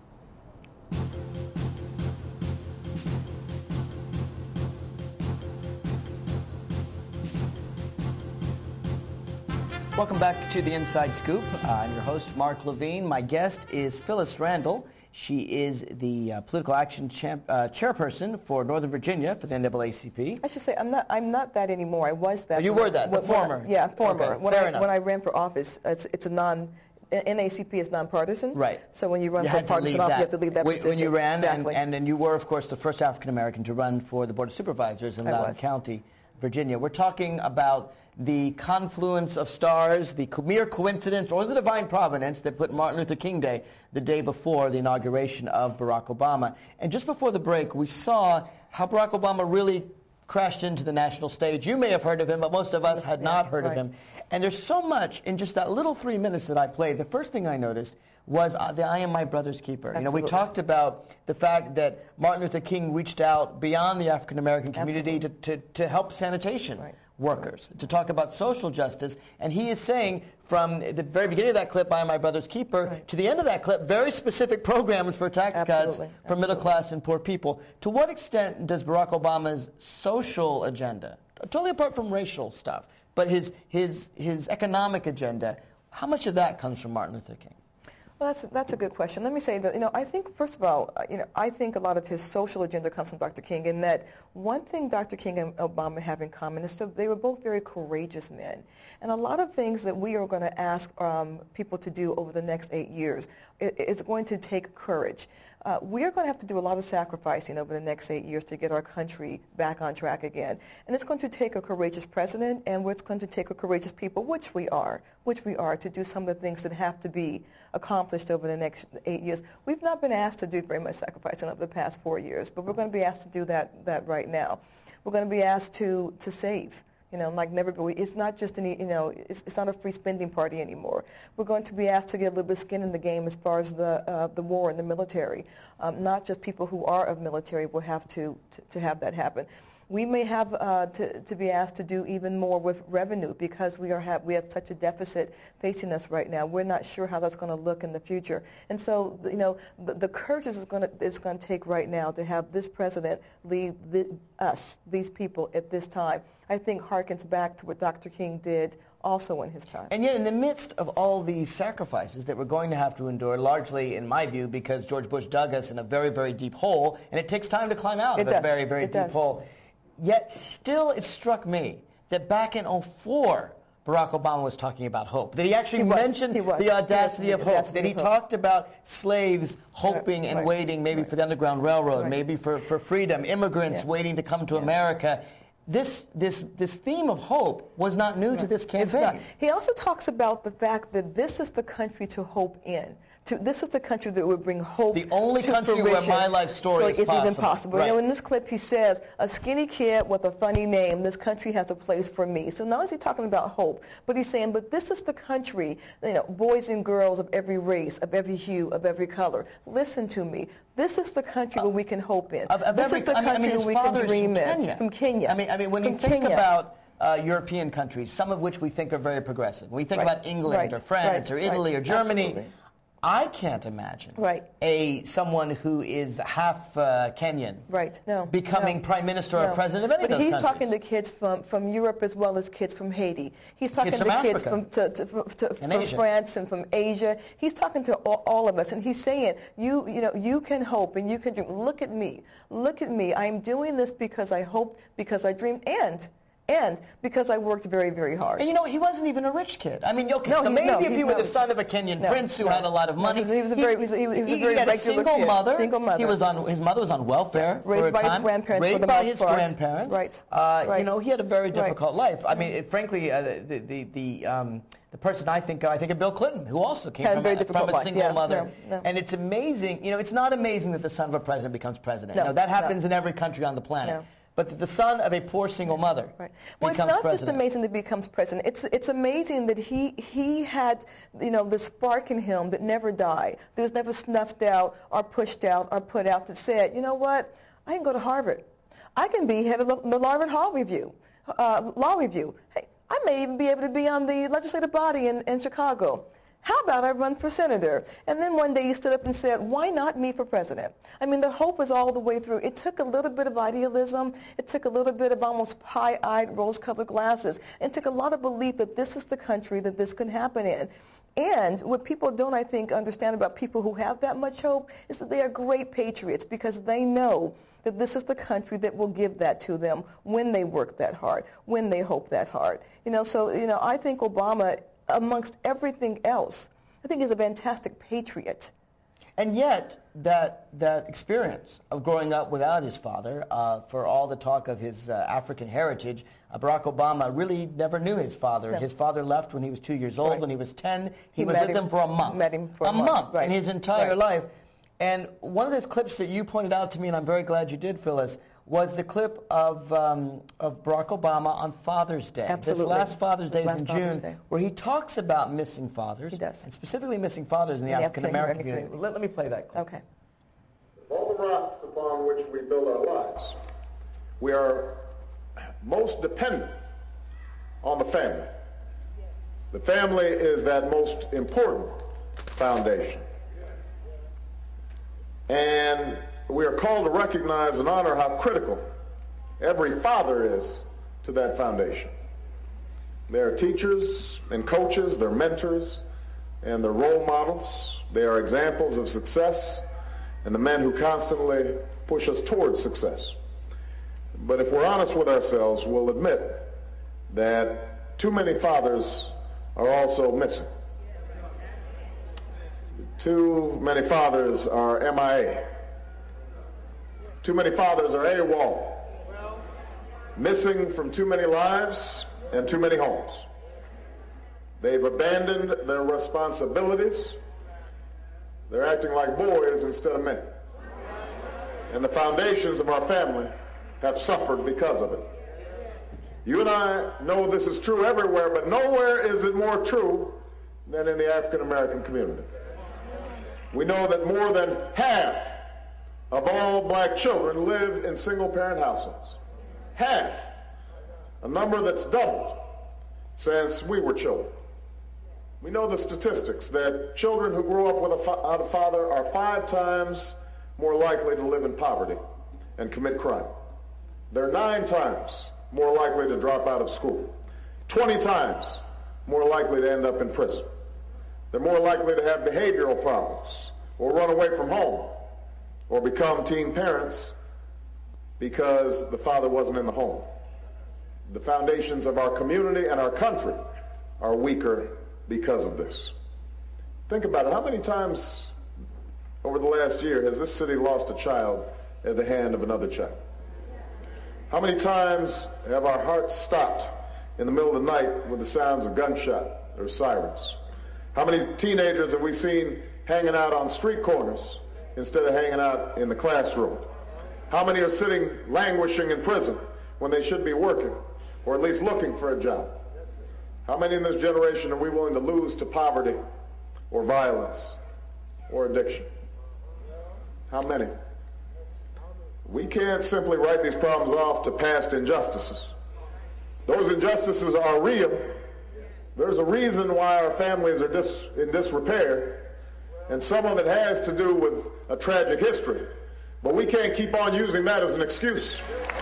Welcome back to the Inside Scoop. Uh, I'm your host, Mark Levine. My guest is Phyllis Randall. She is the uh, political action champ, uh, chairperson for Northern Virginia for the N double A C P. I should say I'm not. I'm not that anymore. I was that. Oh, you were that. The when, former. When I, yeah, former. Okay, when fair I enough. when I ran for office, it's, it's a non. N A C P is nonpartisan. Right. So when you run you for had to partisan leave office, that. you have to leave that when, position. When you ran, exactly. and, and then you were, of course, the first African American to run for the Board of Supervisors in I Loudoun was. County, Virginia. We're talking about the confluence of stars, the mere coincidence or the divine providence that put Martin Luther King Day the day before the inauguration of Barack Obama. And just before the break, we saw how Barack Obama really crashed into the national stage. You may have heard of him, but most of us had not heard right. of him. And there's so much in just that little three minutes that I played. The first thing I noticed was uh, the I Am My Brother's Keeper. Absolutely. You know, we talked about the fact that Martin Luther King reached out beyond the African American community to, to, to help sanitation right. workers, to talk about social justice. And he is saying from the very beginning of that clip, I Am My Brother's Keeper, right. to the end of that clip, very specific programs for tax Absolutely. cuts for middle class and poor people. To what extent does Barack Obama's social agenda, totally apart from racial stuff, but his, his, his economic agenda, how much of that comes from Martin Luther King? Well, that's, that's a good question. Let me say that, you know, I think, first of all, uh, you know, I think a lot of his social agenda comes from Doctor King, in that one thing Doctor King and Obama have in common is that they were both very courageous men. And a lot of things that we are going to ask um, people to do over the next eight years, it, it's going to take courage. Uh, we are going to have to do a lot of sacrificing over the next eight years to get our country back on track again. And it's going to take a courageous president, and it's going to take a courageous people, which we are, which we are, to do some of the things that have to be accomplished over the next eight years. We've not been asked to do very much sacrificing over the past four years, but we're going to be asked to do that, that right now. We're going to be asked to, to save. You know, like never before. It's not just any, you know, it's, it's not a free spending party anymore. We're going to be asked to get a little bit of skin in the game as far as the uh, the war and the military. Um, not just people who are of military will have to, to, to have that happen. We may have uh, to, to be asked to do even more with revenue, because we are have we have such a deficit facing us right now. We're not sure how that's going to look in the future. And so, you know, the, the courage is going to it's going to take right now to have this president lead the, us, these people, at this time. I think harkens back to what Doctor King did also in his time. And yet, in the midst of all these sacrifices that we're going to have to endure, largely, in my view, because George Bush dug us in a very, very deep hole, and it takes time to climb out It of a does. very, very It deep does. hole. Yet, still, it struck me that back in oh four, Barack Obama was talking about hope. That he actually He was. mentioned He was. the audacity Yes, of the hope. audacity That he of hope. talked about slaves hoping Right, and right, waiting, maybe right. for the Underground Railroad, Right. maybe for, for freedom, immigrants Yeah. waiting to come to Yeah. America. This, this, this theme of hope was not new to this It's campaign. not. He also talks about the fact that this is the country to hope in. To, this is the country that would bring hope. The only to country where fruition. my life story is even possible. possible. Right. You know, in this clip, he says, "A skinny kid with a funny name. This country has a place for me." So not only is he talking about hope, but he's saying, "But this is the country. You know, boys and girls of every race, of every hue, of every color. Listen to me. This is the country Uh, where we can hope in. Of, of this every, is the I mean, I country mean, his where we father can is dream from in." Kenya. From Kenya. I mean, I mean, when From you think Kenya. about uh, European countries, some of which we think are very progressive, when we think Right. about England Right. or France Right. or Italy Right. or Germany, Absolutely. I can't imagine right. a someone who is half uh, Kenyan right. no, becoming no. prime minister no. or president of any but of those he's countries. talking to kids from, from Europe as well as kids from Haiti. He's talking kids to from kids Africa. from, to, to, to, from Asia. France and from Asia. He's talking to all, all of us, and he's saying, you, you know, you can hope and you can dream. Look at me. Look at me. I'm doing this because I hope, because I dreamed, and And because I worked very, very hard. And you know, he wasn't even a rich kid. I mean, okay, no, so he, maybe no, if he were no, the son of a Kenyan no, prince who no, had a lot of money. No, he, was, he was a very, he, was, he was a he, very he had a single kid. mother. Single mother. He was on, his mother was on welfare. Raised for a by time, his grandparents raised for the by most his part. grandparents. Right. Uh, right. You know, he had a very difficult right. life. I mean, it, frankly, uh, the, the, the, um, the person I think of, I think of Bill Clinton, who also came had from, a, a, from a life. single yeah, mother. No, no. And it's amazing. You know, it's not amazing that the son of a president becomes president. No, no that it's happens not. in every country on the planet. No. But that the son of a poor single mother right. Well, it's becomes not president. just amazing that he becomes president. It's it's amazing that he he had, you know, the spark in him that never died. That was never snuffed out or pushed out or put out, that said, you know what, I can go to Harvard. I can be head of the, the Harvard Law Review. Uh, law Review. Hey, I may even be able to be on the legislative body in, in Chicago. How about I run for senator? And then one day he stood up and said, why not me for president? I mean, the hope was all the way through. It took a little bit of idealism. It took a little bit of almost pie-eyed, rose-colored glasses. It took a lot of belief that this is the country that this can happen in. And what people don't, I think, understand about people who have that much hope is that they are great patriots because they know that this is the country that will give that to them when they work that hard, when they hope that hard. You know, so, you know, I think Obama, amongst everything else, I think he's a fantastic patriot. And yet, that that experience of growing up without his father, uh, for all the talk of his uh, African heritage, uh, Barack Obama really never knew his father. No. His father left when he was two years old. Right. When he was ten, he, He was met with him- him for a month. met him for a a month, month right. in his entire Right. life. And one of those clips that you pointed out to me, and I'm very glad you did, Phyllis, was the clip of um, of Barack Obama on Father's Day. Absolutely. This last Father's This Day last in Father's June, Day. where he talks about missing fathers. He does. And specifically missing fathers in the, In the African American African-American community. Let, let me play that clip. Okay. All the rocks upon which we build our lives, we are most dependent on the family. The family is that most important foundation. And we are called to recognize and honor how critical every father is to that foundation. They are teachers and coaches, they're mentors, and they're role models. They are examples of success and the men who constantly push us towards success. But if we're honest with ourselves, we'll admit that too many fathers are also missing. Too many fathers are M I A. Too many fathers are AWOL. Missing from too many lives and too many homes. They've abandoned their responsibilities. They're acting like boys instead of men. And the foundations of our family have suffered because of it. You and I know this is true everywhere, but nowhere is it more true than in the African American community. We know that more than half of all black children live in single-parent households. Half. A number that's doubled since we were children. We know the statistics that children who grow up without a father are five times more likely to live in poverty and commit crime. They're nine times more likely to drop out of school, twenty times more likely to end up in prison. They're more likely to have behavioral problems or run away from home or become teen parents because the father wasn't in the home. The foundations of our community and our country are weaker because of this. Think about it. How many times over the last year has this city lost a child at the hand of another child? How many times have our hearts stopped in the middle of the night with the sounds of gunshot or sirens? How many teenagers have we seen hanging out on street corners instead of hanging out in the classroom? How many are sitting languishing in prison when they should be working or at least looking for a job? How many in this generation are we willing to lose to poverty or violence or addiction? How many? We can't simply write these problems off to past injustices. Those injustices are real. There's a reason why our families are dis- in disrepair. and some of it has to do with a tragic history. But we can't keep on using that as an excuse.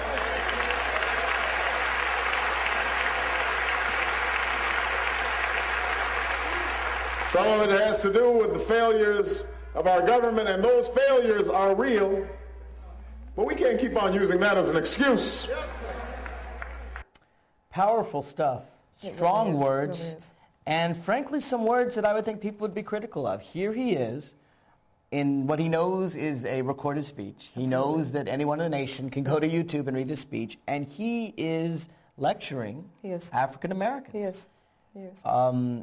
Some of it has to do with the failures of our government, and those failures are real, but we can't keep on using that as an excuse. Powerful stuff, strong really words, really and frankly some words that I would think people would be critical of. Here he is in what he knows is a recorded speech. He Absolutely. knows that anyone in the nation can go to YouTube and read this speech, and he is lecturing he is. African Americans. He is. He is. Um,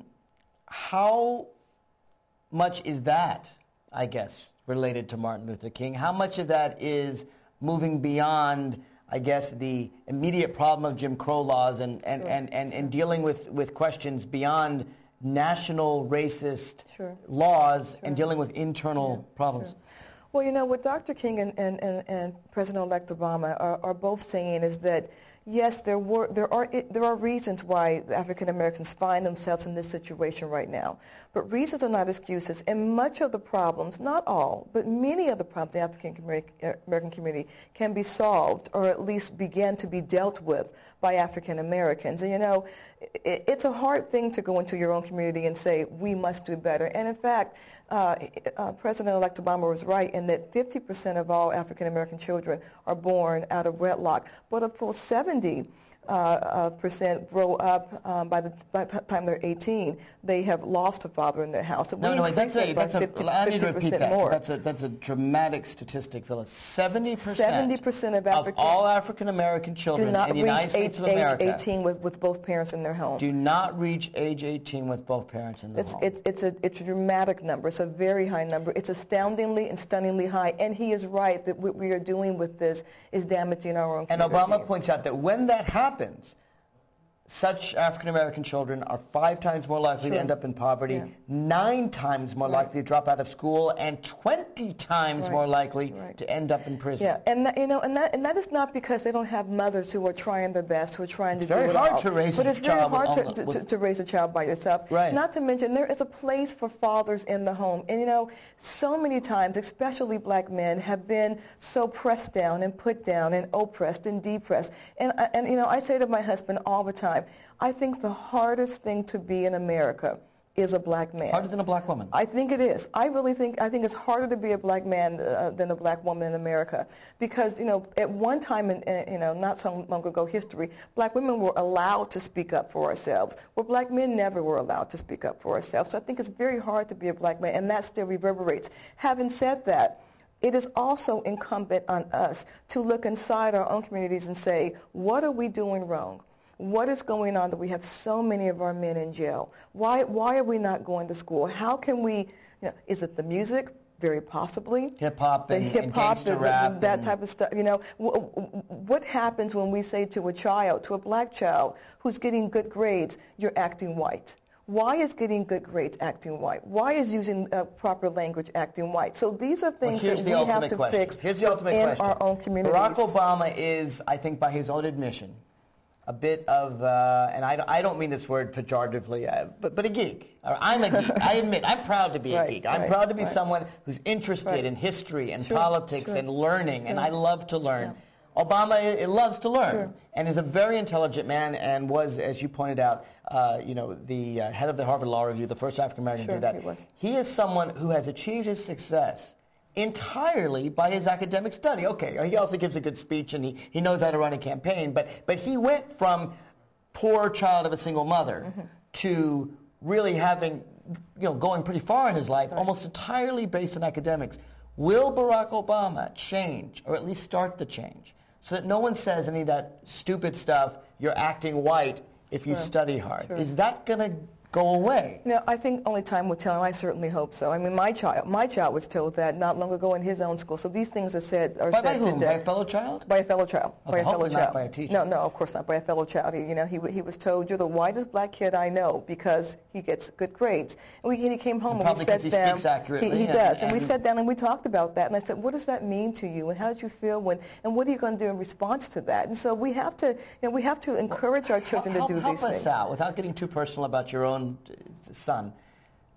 how much is that, I guess, related to Martin Luther King? How much of that is moving beyond, I guess, the immediate problem of Jim Crow laws and, and, sure. and, and, and dealing with, with questions beyond national racist sure. laws sure. and dealing with internal yeah, problems? Sure. Well, you know, what Doctor King and, and, and, and President-elect Obama are, are both saying is that yes, there were there are there are reasons why African Americans find themselves in this situation right now, but reasons are not excuses. And much of the problems, not all, but many of the problems the African American community can be solved, or at least begin to be dealt with by African Americans. And you know, it, it's a hard thing to go into your own community and say we must do better. And in fact, uh, uh, President-elect Obama was right in that fifty percent of all African American children are born out of wedlock, but a full seventy uh, uh, percent grow up um, by the by the time they're eighteen. They have lost a father in their house. So no, no, that's a, that's a, fifty, I need to repeat that. More. That's a, that's a dramatic statistic, Phyllis. seventy percent, seventy percent of, of all African American children do not in the United States age, of America age eighteen with, with both parents in their home. Do not reach age eighteen with both parents in their it's, home. It's, it's, a, it's a dramatic number. It's a very high number. It's astoundingly and stunningly high. And he is right that what we are doing with this is damaging our own community. And Obama points out that when that happens, such African American children are five times more likely sure. to end up in poverty, yeah. nine times more right. likely to drop out of school, and twenty times right. more likely right. to end up in prison. Yeah, and that, you know, and that and that is not because they don't have mothers who are trying their best, who are trying it's to do it all. It's very hard to raise but a it's very child hard with, to, with, to, to raise a child by yourself. Right. Not to mention there is a place for fathers in the home, and you know, so many times, especially black men, have been so pressed down and put down and oppressed and depressed. And and you know, I say to my husband all the time, I think the hardest thing to be in America is a black man. Harder than a black woman? I think it is. I really think I think it's harder to be a black man uh, than a black woman in America, because you know at one time in uh, you know not so long ago history, black women were allowed to speak up for ourselves, where black men never were allowed to speak up for ourselves. So I think it's very hard to be a black man, and that still reverberates. Having said that, it is also incumbent on us to look inside our own communities and say, what are we doing wrong? What is going on that we have so many of our men in jail? Why, why are we not going to school? How can we, you know, is it the music? Very possibly. Hip-hop and, hip and gangster the, rap. That and type of stuff. You know, w- w- what happens when we say to a child, to a black child who's getting good grades, you're acting white? Why is getting good grades acting white? Why is using uh, proper language acting white? So these are things well, that we have to question. fix Here's the ultimate in question. our own communities. Barack Obama is, I think by his own admission, a bit of, uh, and I, I don't mean this word pejoratively, uh, but, but a geek. I'm a geek. I admit, I'm proud to be right, a geek. I'm right, proud to be right. someone who's interested right. in history and sure, politics sure, and learning, sure. and I love to learn. Yeah. Obama I, I loves to learn sure. and is a very intelligent man, and was, as you pointed out, uh, you know, the uh, head of the Harvard Law Review, the first African American sure, to do that. He, was. he is someone who has achieved his success entirely by his academic study. Okay, he also gives a good speech, and he, he knows how to run a campaign, but, but he went from poor child of a single mother mm-hmm. to really having, you know, going pretty far in his life, right. almost entirely based on academics. Will Barack Obama change, or at least start the change, so that no one says any of that stupid stuff, you're acting white if sure. you study hard? Sure. Is that going to go away? No, I think only time will tell, and I certainly hope so. I mean, my child, my child was told that not long ago in his own school. So these things are said are by, said by whom? today. By a fellow child? By a fellow child. Okay, by a fellow hopefully child. Not by a teacher. No, no, of course not by a fellow child. He, you know, he he was told, "You're the whitest black kid I know because he gets good grades." And we, he came home and, and we sat he down. Speaks accurately. He, he and, does, and, and we sat down and we talked about that. And I said, "What does that mean to you? And how did you feel when? And what are you going to do in response to that?" And so we have to, you know, we have to encourage our children help, to do help these us things. Out, without getting too personal about your own son.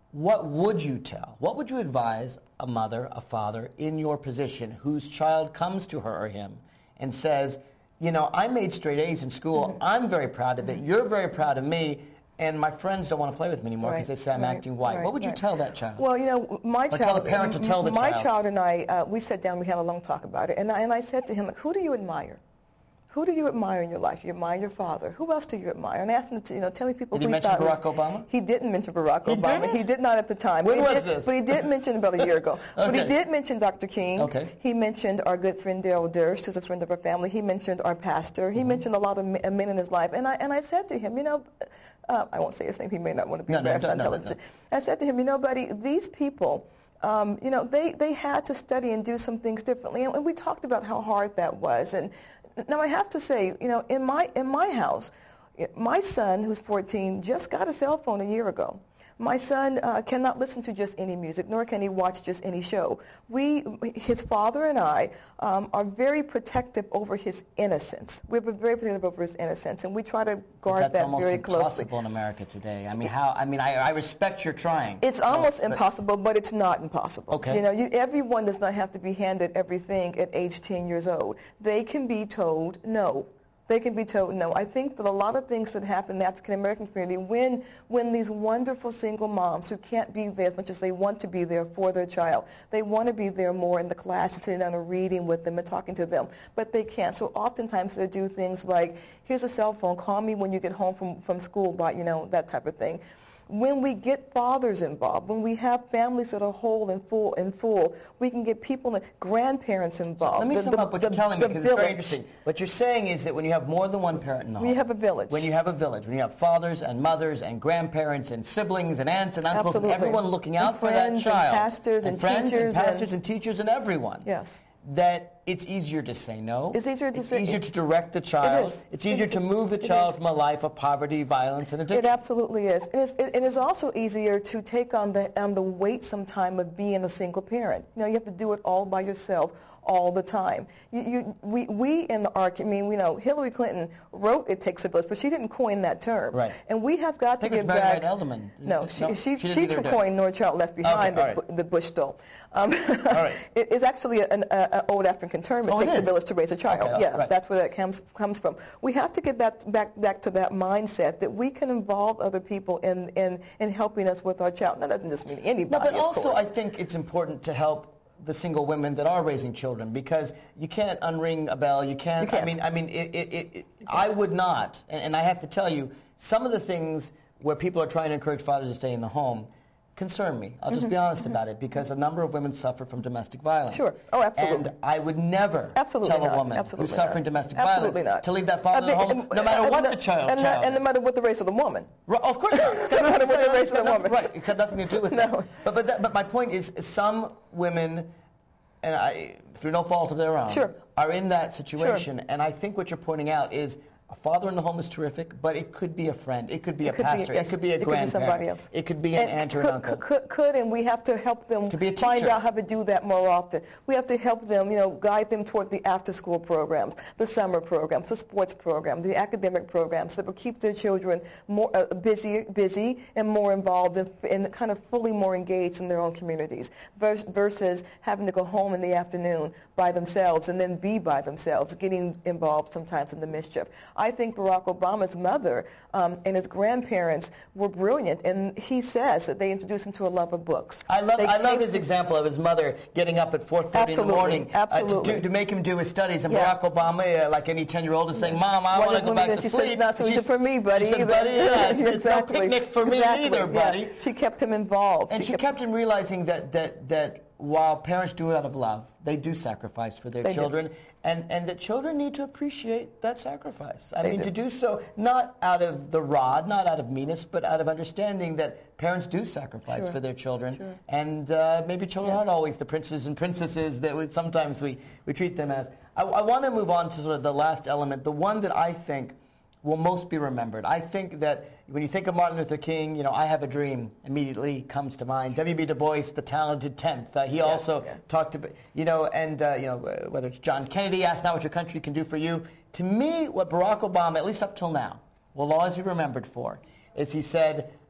what would you tell? What would you advise a mother, a father in your position whose child comes to her or him and says, you know, I made straight A's in school. Mm-hmm. I'm very proud of it. You're very proud of me. And my friends don't want to play with me anymore because right, they say I'm right, acting white. Right, what would you right. tell that child? Well, you know, my or child. tell the parent to tell the my child. My child and I, uh, we sat down. We had a long talk about it, and I, and I said to him, "Who do you admire? Who do you admire in your life? You admire your father. Who else do you admire?" And I asked him to, you know, tell me people. Did who he mention thought Barack was, Obama? He didn't mention Barack he Obama. Didn't? He did not at the time. When but was he did, this? But he did mention about a year ago. Okay. But he did mention Doctor King. Okay. He mentioned our good friend Daryl Durst, who's a friend of our family. He mentioned our pastor. He mm-hmm. mentioned a lot of men in his life. And I and I said to him, you know. Uh, I won't say his name. He may not want to be no, embarrassed no, on no, television. No, no. I said to him, you know, buddy, these people, um, you know, they, they had to study and do some things differently. And, and we talked about how hard that was. And now I have to say, you know, in my in my house, my son, who's fourteen, just got a cell phone a year ago. My son uh, cannot listen to just any music, nor can he watch just any show. We, his father and I, um, are very protective over his innocence. We're very protective over his innocence, and we try to guard that's that almost very closely. Impossible in America today. I mean, how? I mean, I, I respect your trying. It's almost but, impossible, but it's not impossible. Okay. You know, you, everyone does not have to be handed everything at age ten years old. They can be told no. They can be told no. I think that a lot of things that happen in the African American community when when these wonderful single moms who can't be there as much as they want to be there for their child, they want to be there more in the class and sitting down and reading with them and talking to them, but they can't. So oftentimes they do things like, here's a cell phone, call me when you get home from, from school, but you know, that type of thing. When we get fathers involved, when we have families that are whole and full and full, we can get people, and grandparents involved. So let me the, sum the, up what the, you're telling me, because it's very interesting. What you're saying is that when you have more than one parent in the home, when you have a village, when you have a village, when you have fathers and mothers and grandparents and siblings and aunts and uncles, Absolutely. and everyone looking out and for that friends child, and pastors and, and friends teachers and pastors and, and teachers and everyone. Yes. That it's easier to say no. It's easier to it's say. easier to direct the child. It is. It's easier it is. to move the It child is. from a life of poverty, violence, and addiction. It absolutely is. It is, it, it is also easier to take on the on the weight sometime of being a single parent. You know, you have to do it all by yourself all the time. You, you, we, we in the arc, I mean, we know Hillary Clinton wrote "It Takes a Village," but she didn't coin that term. Right. And we have got I to think get it's back. Mary Elderman. No, no, she she, she, she took coined "No Child Left Behind" Okay, that right. the Bush stole. Um, all right. It is actually an uh, old African term. It oh, takes it a village to raise a child. Okay, yeah, right. that's where that comes comes from. We have to get back back back to that mindset that we can involve other people in in, in helping us with our child. That doesn't just mean anybody. No, but of also course. I think it's important to help the single women that are raising children, because you can't unring a bell. You can't. You can't. I mean, I mean, it, it, it, it, I would not, and, and I have to tell you, some of the things where people are trying to encourage fathers to stay in the home concern me. I'll just Mm-hmm. be honest mm-hmm. about it, because a number of women suffer from domestic violence. Sure. Oh, absolutely. And I would never absolutely tell not. a woman absolutely who's suffering not. domestic absolutely violence not. to leave that father I mean, at home, no matter and what no, the child, and, child and no is. matter what the race of the woman. Right, of course not. It's got No matter nothing what to the say- race of it's got the nothing- woman. Right, it's got nothing to do with No. that. But, but, that, but my point is, some women, and I, through no fault of their own, Sure. are in that situation. Sure. And I think what you're pointing out is a father in the home is terrific, but it could be a friend. It could be It a could be- pastor. yes, It could be a it could be grandparent. somebody else. It could be an And aunt or could, an uncle. Could, could, and we have to help them Could be a find teacher. out how to do that more often. We have to help them, you know, guide them toward the after-school programs, the summer programs, the sports programs, the academic programs that will keep their children more uh, busy, busy and more involved and, and kind of fully more engaged in their own communities, vers- versus having to go home in the afternoon by themselves and then be by themselves, getting involved sometimes in the mischief. I think Barack Obama's mother um, and his grandparents were brilliant, and he says that they introduced him to a love of books. I love, They I love came- his example of his mother getting up at four thirty in the Absolutely, morning uh, to, absolutely. do, to make him do his studies. And Yeah. Barack Obama, uh, like any ten-year-old, is saying, Mom, I One want to of go the back women, to she sleep. says, not so She's- easy for me, buddy. She said, either. buddy, yeah, it's, exactly. it's no picnic for exactly. me either, buddy. Yeah. She kept him involved. And she, kept, kept him realizing that, that, that while parents do it out of love, they do sacrifice for their They do. children, and, and that children need to appreciate that sacrifice. I They mean, do. to do so not out of the rod, not out of meanness, but out of understanding that parents do sacrifice Sure. for their children. Sure. And uh, maybe children Yeah. aren't always the princes and princesses that we, sometimes we, we treat them as. I, I want to move on to sort of the last element, the one that I think will most be remembered. I think that when you think of Martin Luther King, you know, I Have a Dream immediately comes to mind. W B Du Bois, the talented tenth. Uh, he Yeah, also yeah. talked about, you know, and, uh, you know, uh, whether it's John Kennedy, asked not what your country can do for you. To me, what Barack Obama, at least up till now, will always be remembered for is he said,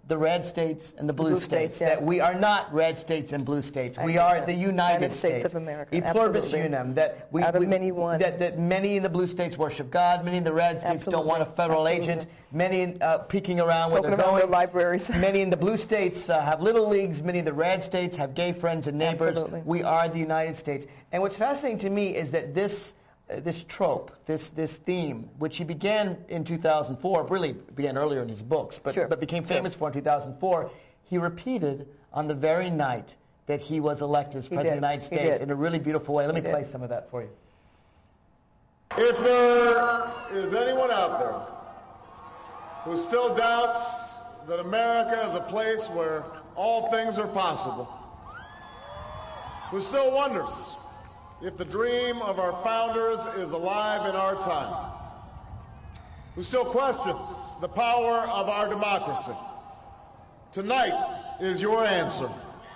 the red states and the blue, blue states. states, yeah. That we are not red states and blue states. I We agree are with the that. United, United States of America. E pluribus Absolutely. unum. That we, Out of we- many one. That, that many in the blue states worship God. Many in the red states don't Absolutely. want a federal Absolutely. agent. Many uh, peeking around where Poking they're around going. their libraries. Many in the blue states uh, have little leagues. Many in the red states have gay friends and neighbors. Absolutely. We are the United States. And what's fascinating to me is that this uh, this trope, this this theme, which he began in two thousand four, really began earlier in his books, but, Sure. but became Sure. famous for in two thousand four, he repeated on the very night that he was elected as He President of the did. United He States did. in a really beautiful way. Let me He did. play some of that for you. If there is anyone out there who still doubts that America is a place where all things are possible, who still wonders if the dream of our founders is alive in our time, who still questions the power of our democracy, tonight is your answer.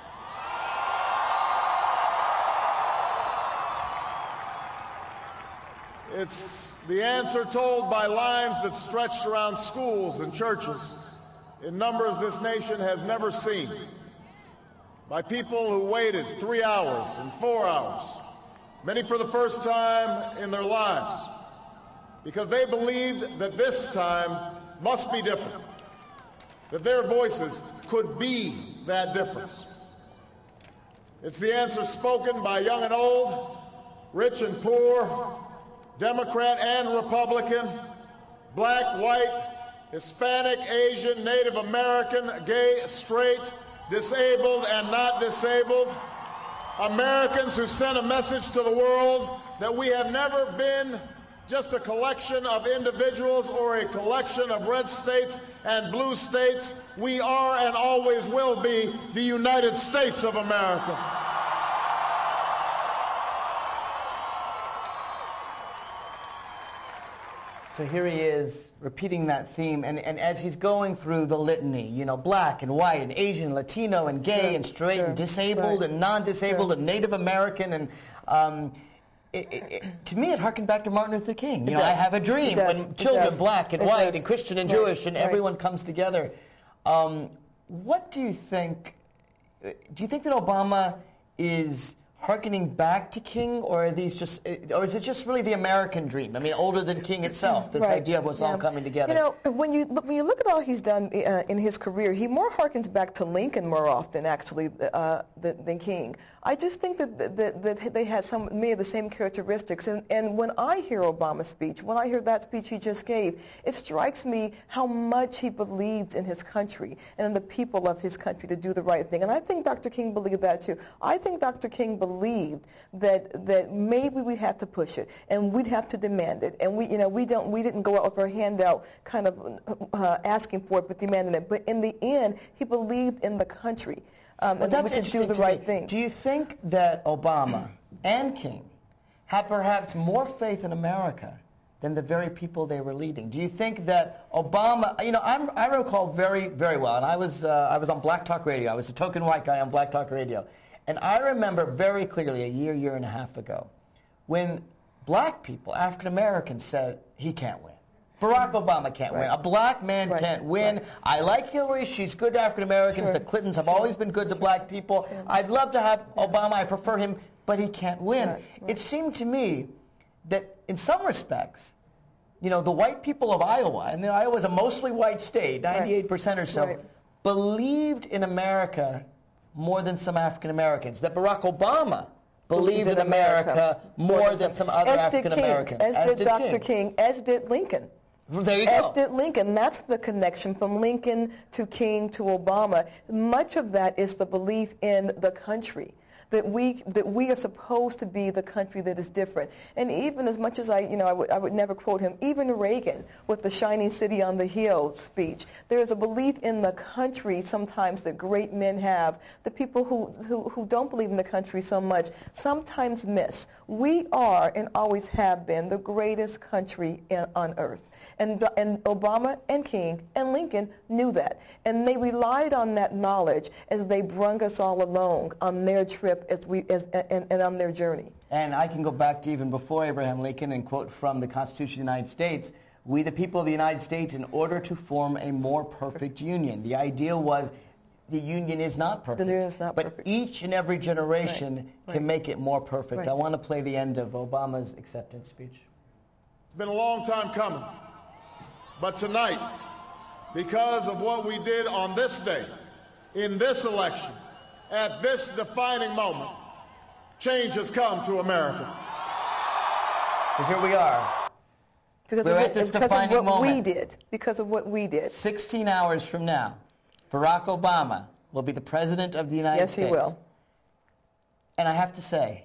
It's the answer told by lines that stretched around schools and churches in numbers this nation has never seen, by people who waited three hours and four hours, many for the first time in their lives, because they believed that this time must be different, that their voices could be that difference. It's the answer spoken by young and old, rich and poor, Democrat and Republican, black, white, Hispanic, Asian, Native American, gay, straight, disabled and not disabled, Americans who sent a message to the world that we have never been just a collection of individuals or a collection of red states and blue states. We are and always will be the United States of America. So here he is repeating that theme, and, and as he's going through the litany, you know, black and white and Asian, Latino and gay Sure, and straight sure, and disabled right. and non-disabled Sure. and Native American, and um, it, it, it, to me it harkened back to Martin Luther King. You It know, I does. have a dream It does. when It children, does. black and It white does. and Christian and Right, Jewish, and right. everyone comes together. Um, what do you think, do you think that Obama is hearkening back to King, or are these just, or is it just really the American dream? I mean, older than King itself, this Right. idea of what's all Yeah. coming together. You know, when you look, when you look at all he's done uh, in his career, he more harkens back to Lincoln more often, actually, uh, than, than King. I just think that, that, that they had some many of the same characteristics. And, and when I hear Obama's speech, when I hear that speech he just gave, it strikes me how much he believed in his country and in the people of his country to do the right thing. And I think Doctor King believed that too. I think Doctor King believed that that maybe we had to push it and we'd have to demand it. And we, you know, we don't, we didn't go out with our hand out, kind of uh, asking for it, but demanding it. But in the end, he believed in the country. Um, Well, and that we that's could do the interesting to right me. thing. Do you think that Obama and King had perhaps more faith in America than the very people they were leading? Do you think that Obama, you know, I'm, I recall very, very well, and I was, uh, I was on Black Talk Radio. I was a token white guy on Black Talk Radio. And I remember very clearly a year, year and a half ago, when black people, African Americans, said he can't win. Barack Obama can't Right. win. A black man Right. can't win. Right. I like Hillary. She's good to African Americans. Sure. The Clintons have Sure. always been good to black people. Yeah. I'd love to have Obama. I prefer him, but he can't win. Right. Right. It seemed to me that in some respects, you know, the white people of Iowa, and Iowa is a mostly white state, ninety-eight percent or so, Right. believed in America more than some African Americans. That Barack Obama believed in America more than some other As did African King, Americans. as did Doctor King, as did Lincoln. There you As go. did Lincoln. That's the connection from Lincoln to King to Obama. Much of that is the belief in the country, that we that we are supposed to be the country that is different. And even as much as I, you know, I would, I would never quote him, even Reagan with the shining city on the hill speech, there is a belief in the country sometimes that great men have, the people who, who, who don't believe in the country so much sometimes miss. We are and always have been the greatest country in, on earth. And, and Obama and King and Lincoln knew that. And they relied on that knowledge as they brung us all along on their trip as we, as, and, and on their journey. And I can go back to even before Abraham Lincoln and quote from the Constitution of the United States, we the people of the United States in order to form a more perfect union. The idea was the union is not perfect, the union is not but perfect. each and every generation right. can right. make it more perfect. Right. I want to play the end of Obama's acceptance speech. It's been a long time coming, but tonight, because of what we did on this day, in this election, at this defining moment, change has come to America. So here we are. Because We're of at what, this because defining of what moment. we did. Because of what we did. sixteen hours from now, Barack Obama will be the president of the United yes, States. Yes, he will. And I have to say,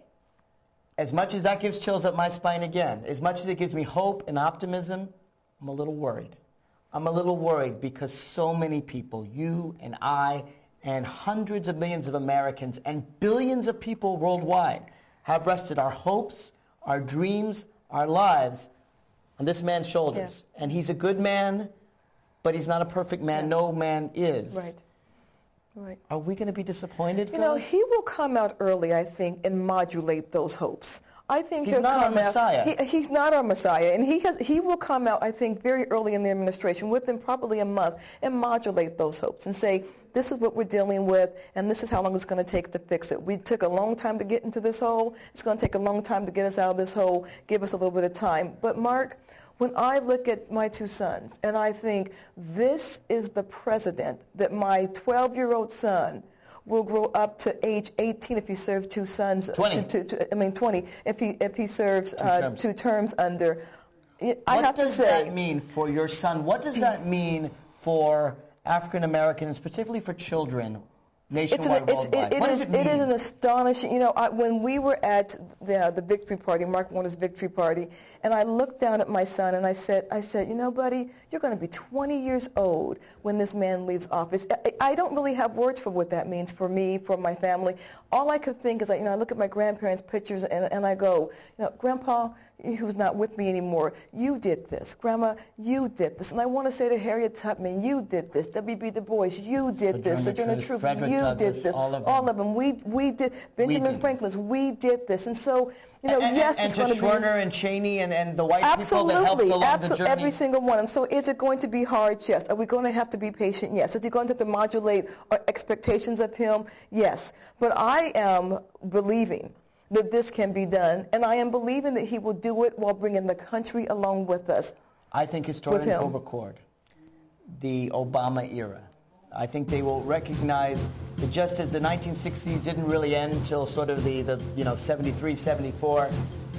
as much as that gives chills up my spine again, as much as it gives me hope and optimism, I'm a little worried. I'm a little worried because so many people, you and I, and hundreds of millions of Americans and billions of people worldwide have rested our hopes, our dreams, our lives on this man's shoulders. Yeah. And he's a good man, but he's not a perfect man. Yeah. No man is. Right. Right. Are we going to be disappointed? You Phyllis? know, he will come out early, I think, and modulate those hopes. I think he's he'll not come our Messiah. Out, he, he's not our Messiah, and he has he will come out, I think, very early in the administration, within probably a month, and modulate those hopes and say, this is what we're dealing with, and this is how long it's going to take to fix it. We took a long time to get into this hole. It's going to take a long time to get us out of this hole. Give us a little bit of time. But Mark, when I look at my two sons, and I think this is the president that my twelve-year-old son will grow up to age eighteen if he serves two sons. twenty. To, to, to, I mean, twenty if he if he serves two, uh, terms. two terms under. I what have does to say, that mean for your son? What does that mean for African Americans, particularly for children? Nationwide, it's an, it's, worldwide. it, it, what is, does it mean? It is an astonishing, you know, I, when we were at the, the victory party, Mark Warner's victory party, and I looked down at my son and I said, I said, you know, buddy, you're going to be twenty years old when this man leaves office. I, I don't really have words for what that means for me, for my family. All I could think is, like, you know, I look at my grandparents' pictures and, and I go, you know, Grandpa, who's not with me anymore, you did this. Grandma, you did this. And I want to say to Harriet Tubman, you did this. W B Du Bois, you did this. Sojourner Truth, you Douglas, did this. All of them. All of them. We, we did. Benjamin did Franklin's, we did this. And so, you know, and, yes, and, it's and going to be... And to Schwerner and Cheney and, and the white absolutely, people that helped along absolutely, the journey. every single one of them. So is it going to be hard? Yes. Are we going to have to be patient? Yes. Is he going to have to modulate our expectations of him? Yes. But I am believing that this can be done, and I am believing that he will do it while bringing the country along with us. I think historians will record the Obama era. I think they will recognize that just as the nineteen sixties didn't really end until sort of the, the you know, seventy-three, seventy-four,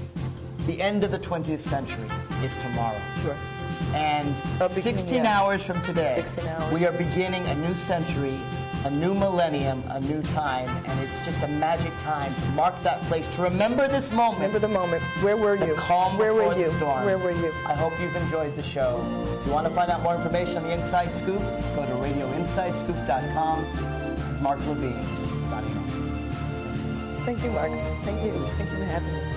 the end of the twentieth century is tomorrow. Sure. And sixteen yeah. hours from today, sixteen hours. we are beginning a new century, a new millennium, a new time, and it's just a magic time to mark that place, to remember this moment. Remember the moment. Where were you? The calm Where before were you? the storm. Where were you? I hope you've enjoyed the show. If you want to find out more information on the Inside Scoop, go to radio inside scoop dot com. Mark Levine, signing off. Thank you, Mark. Thank you. Thank you for having me.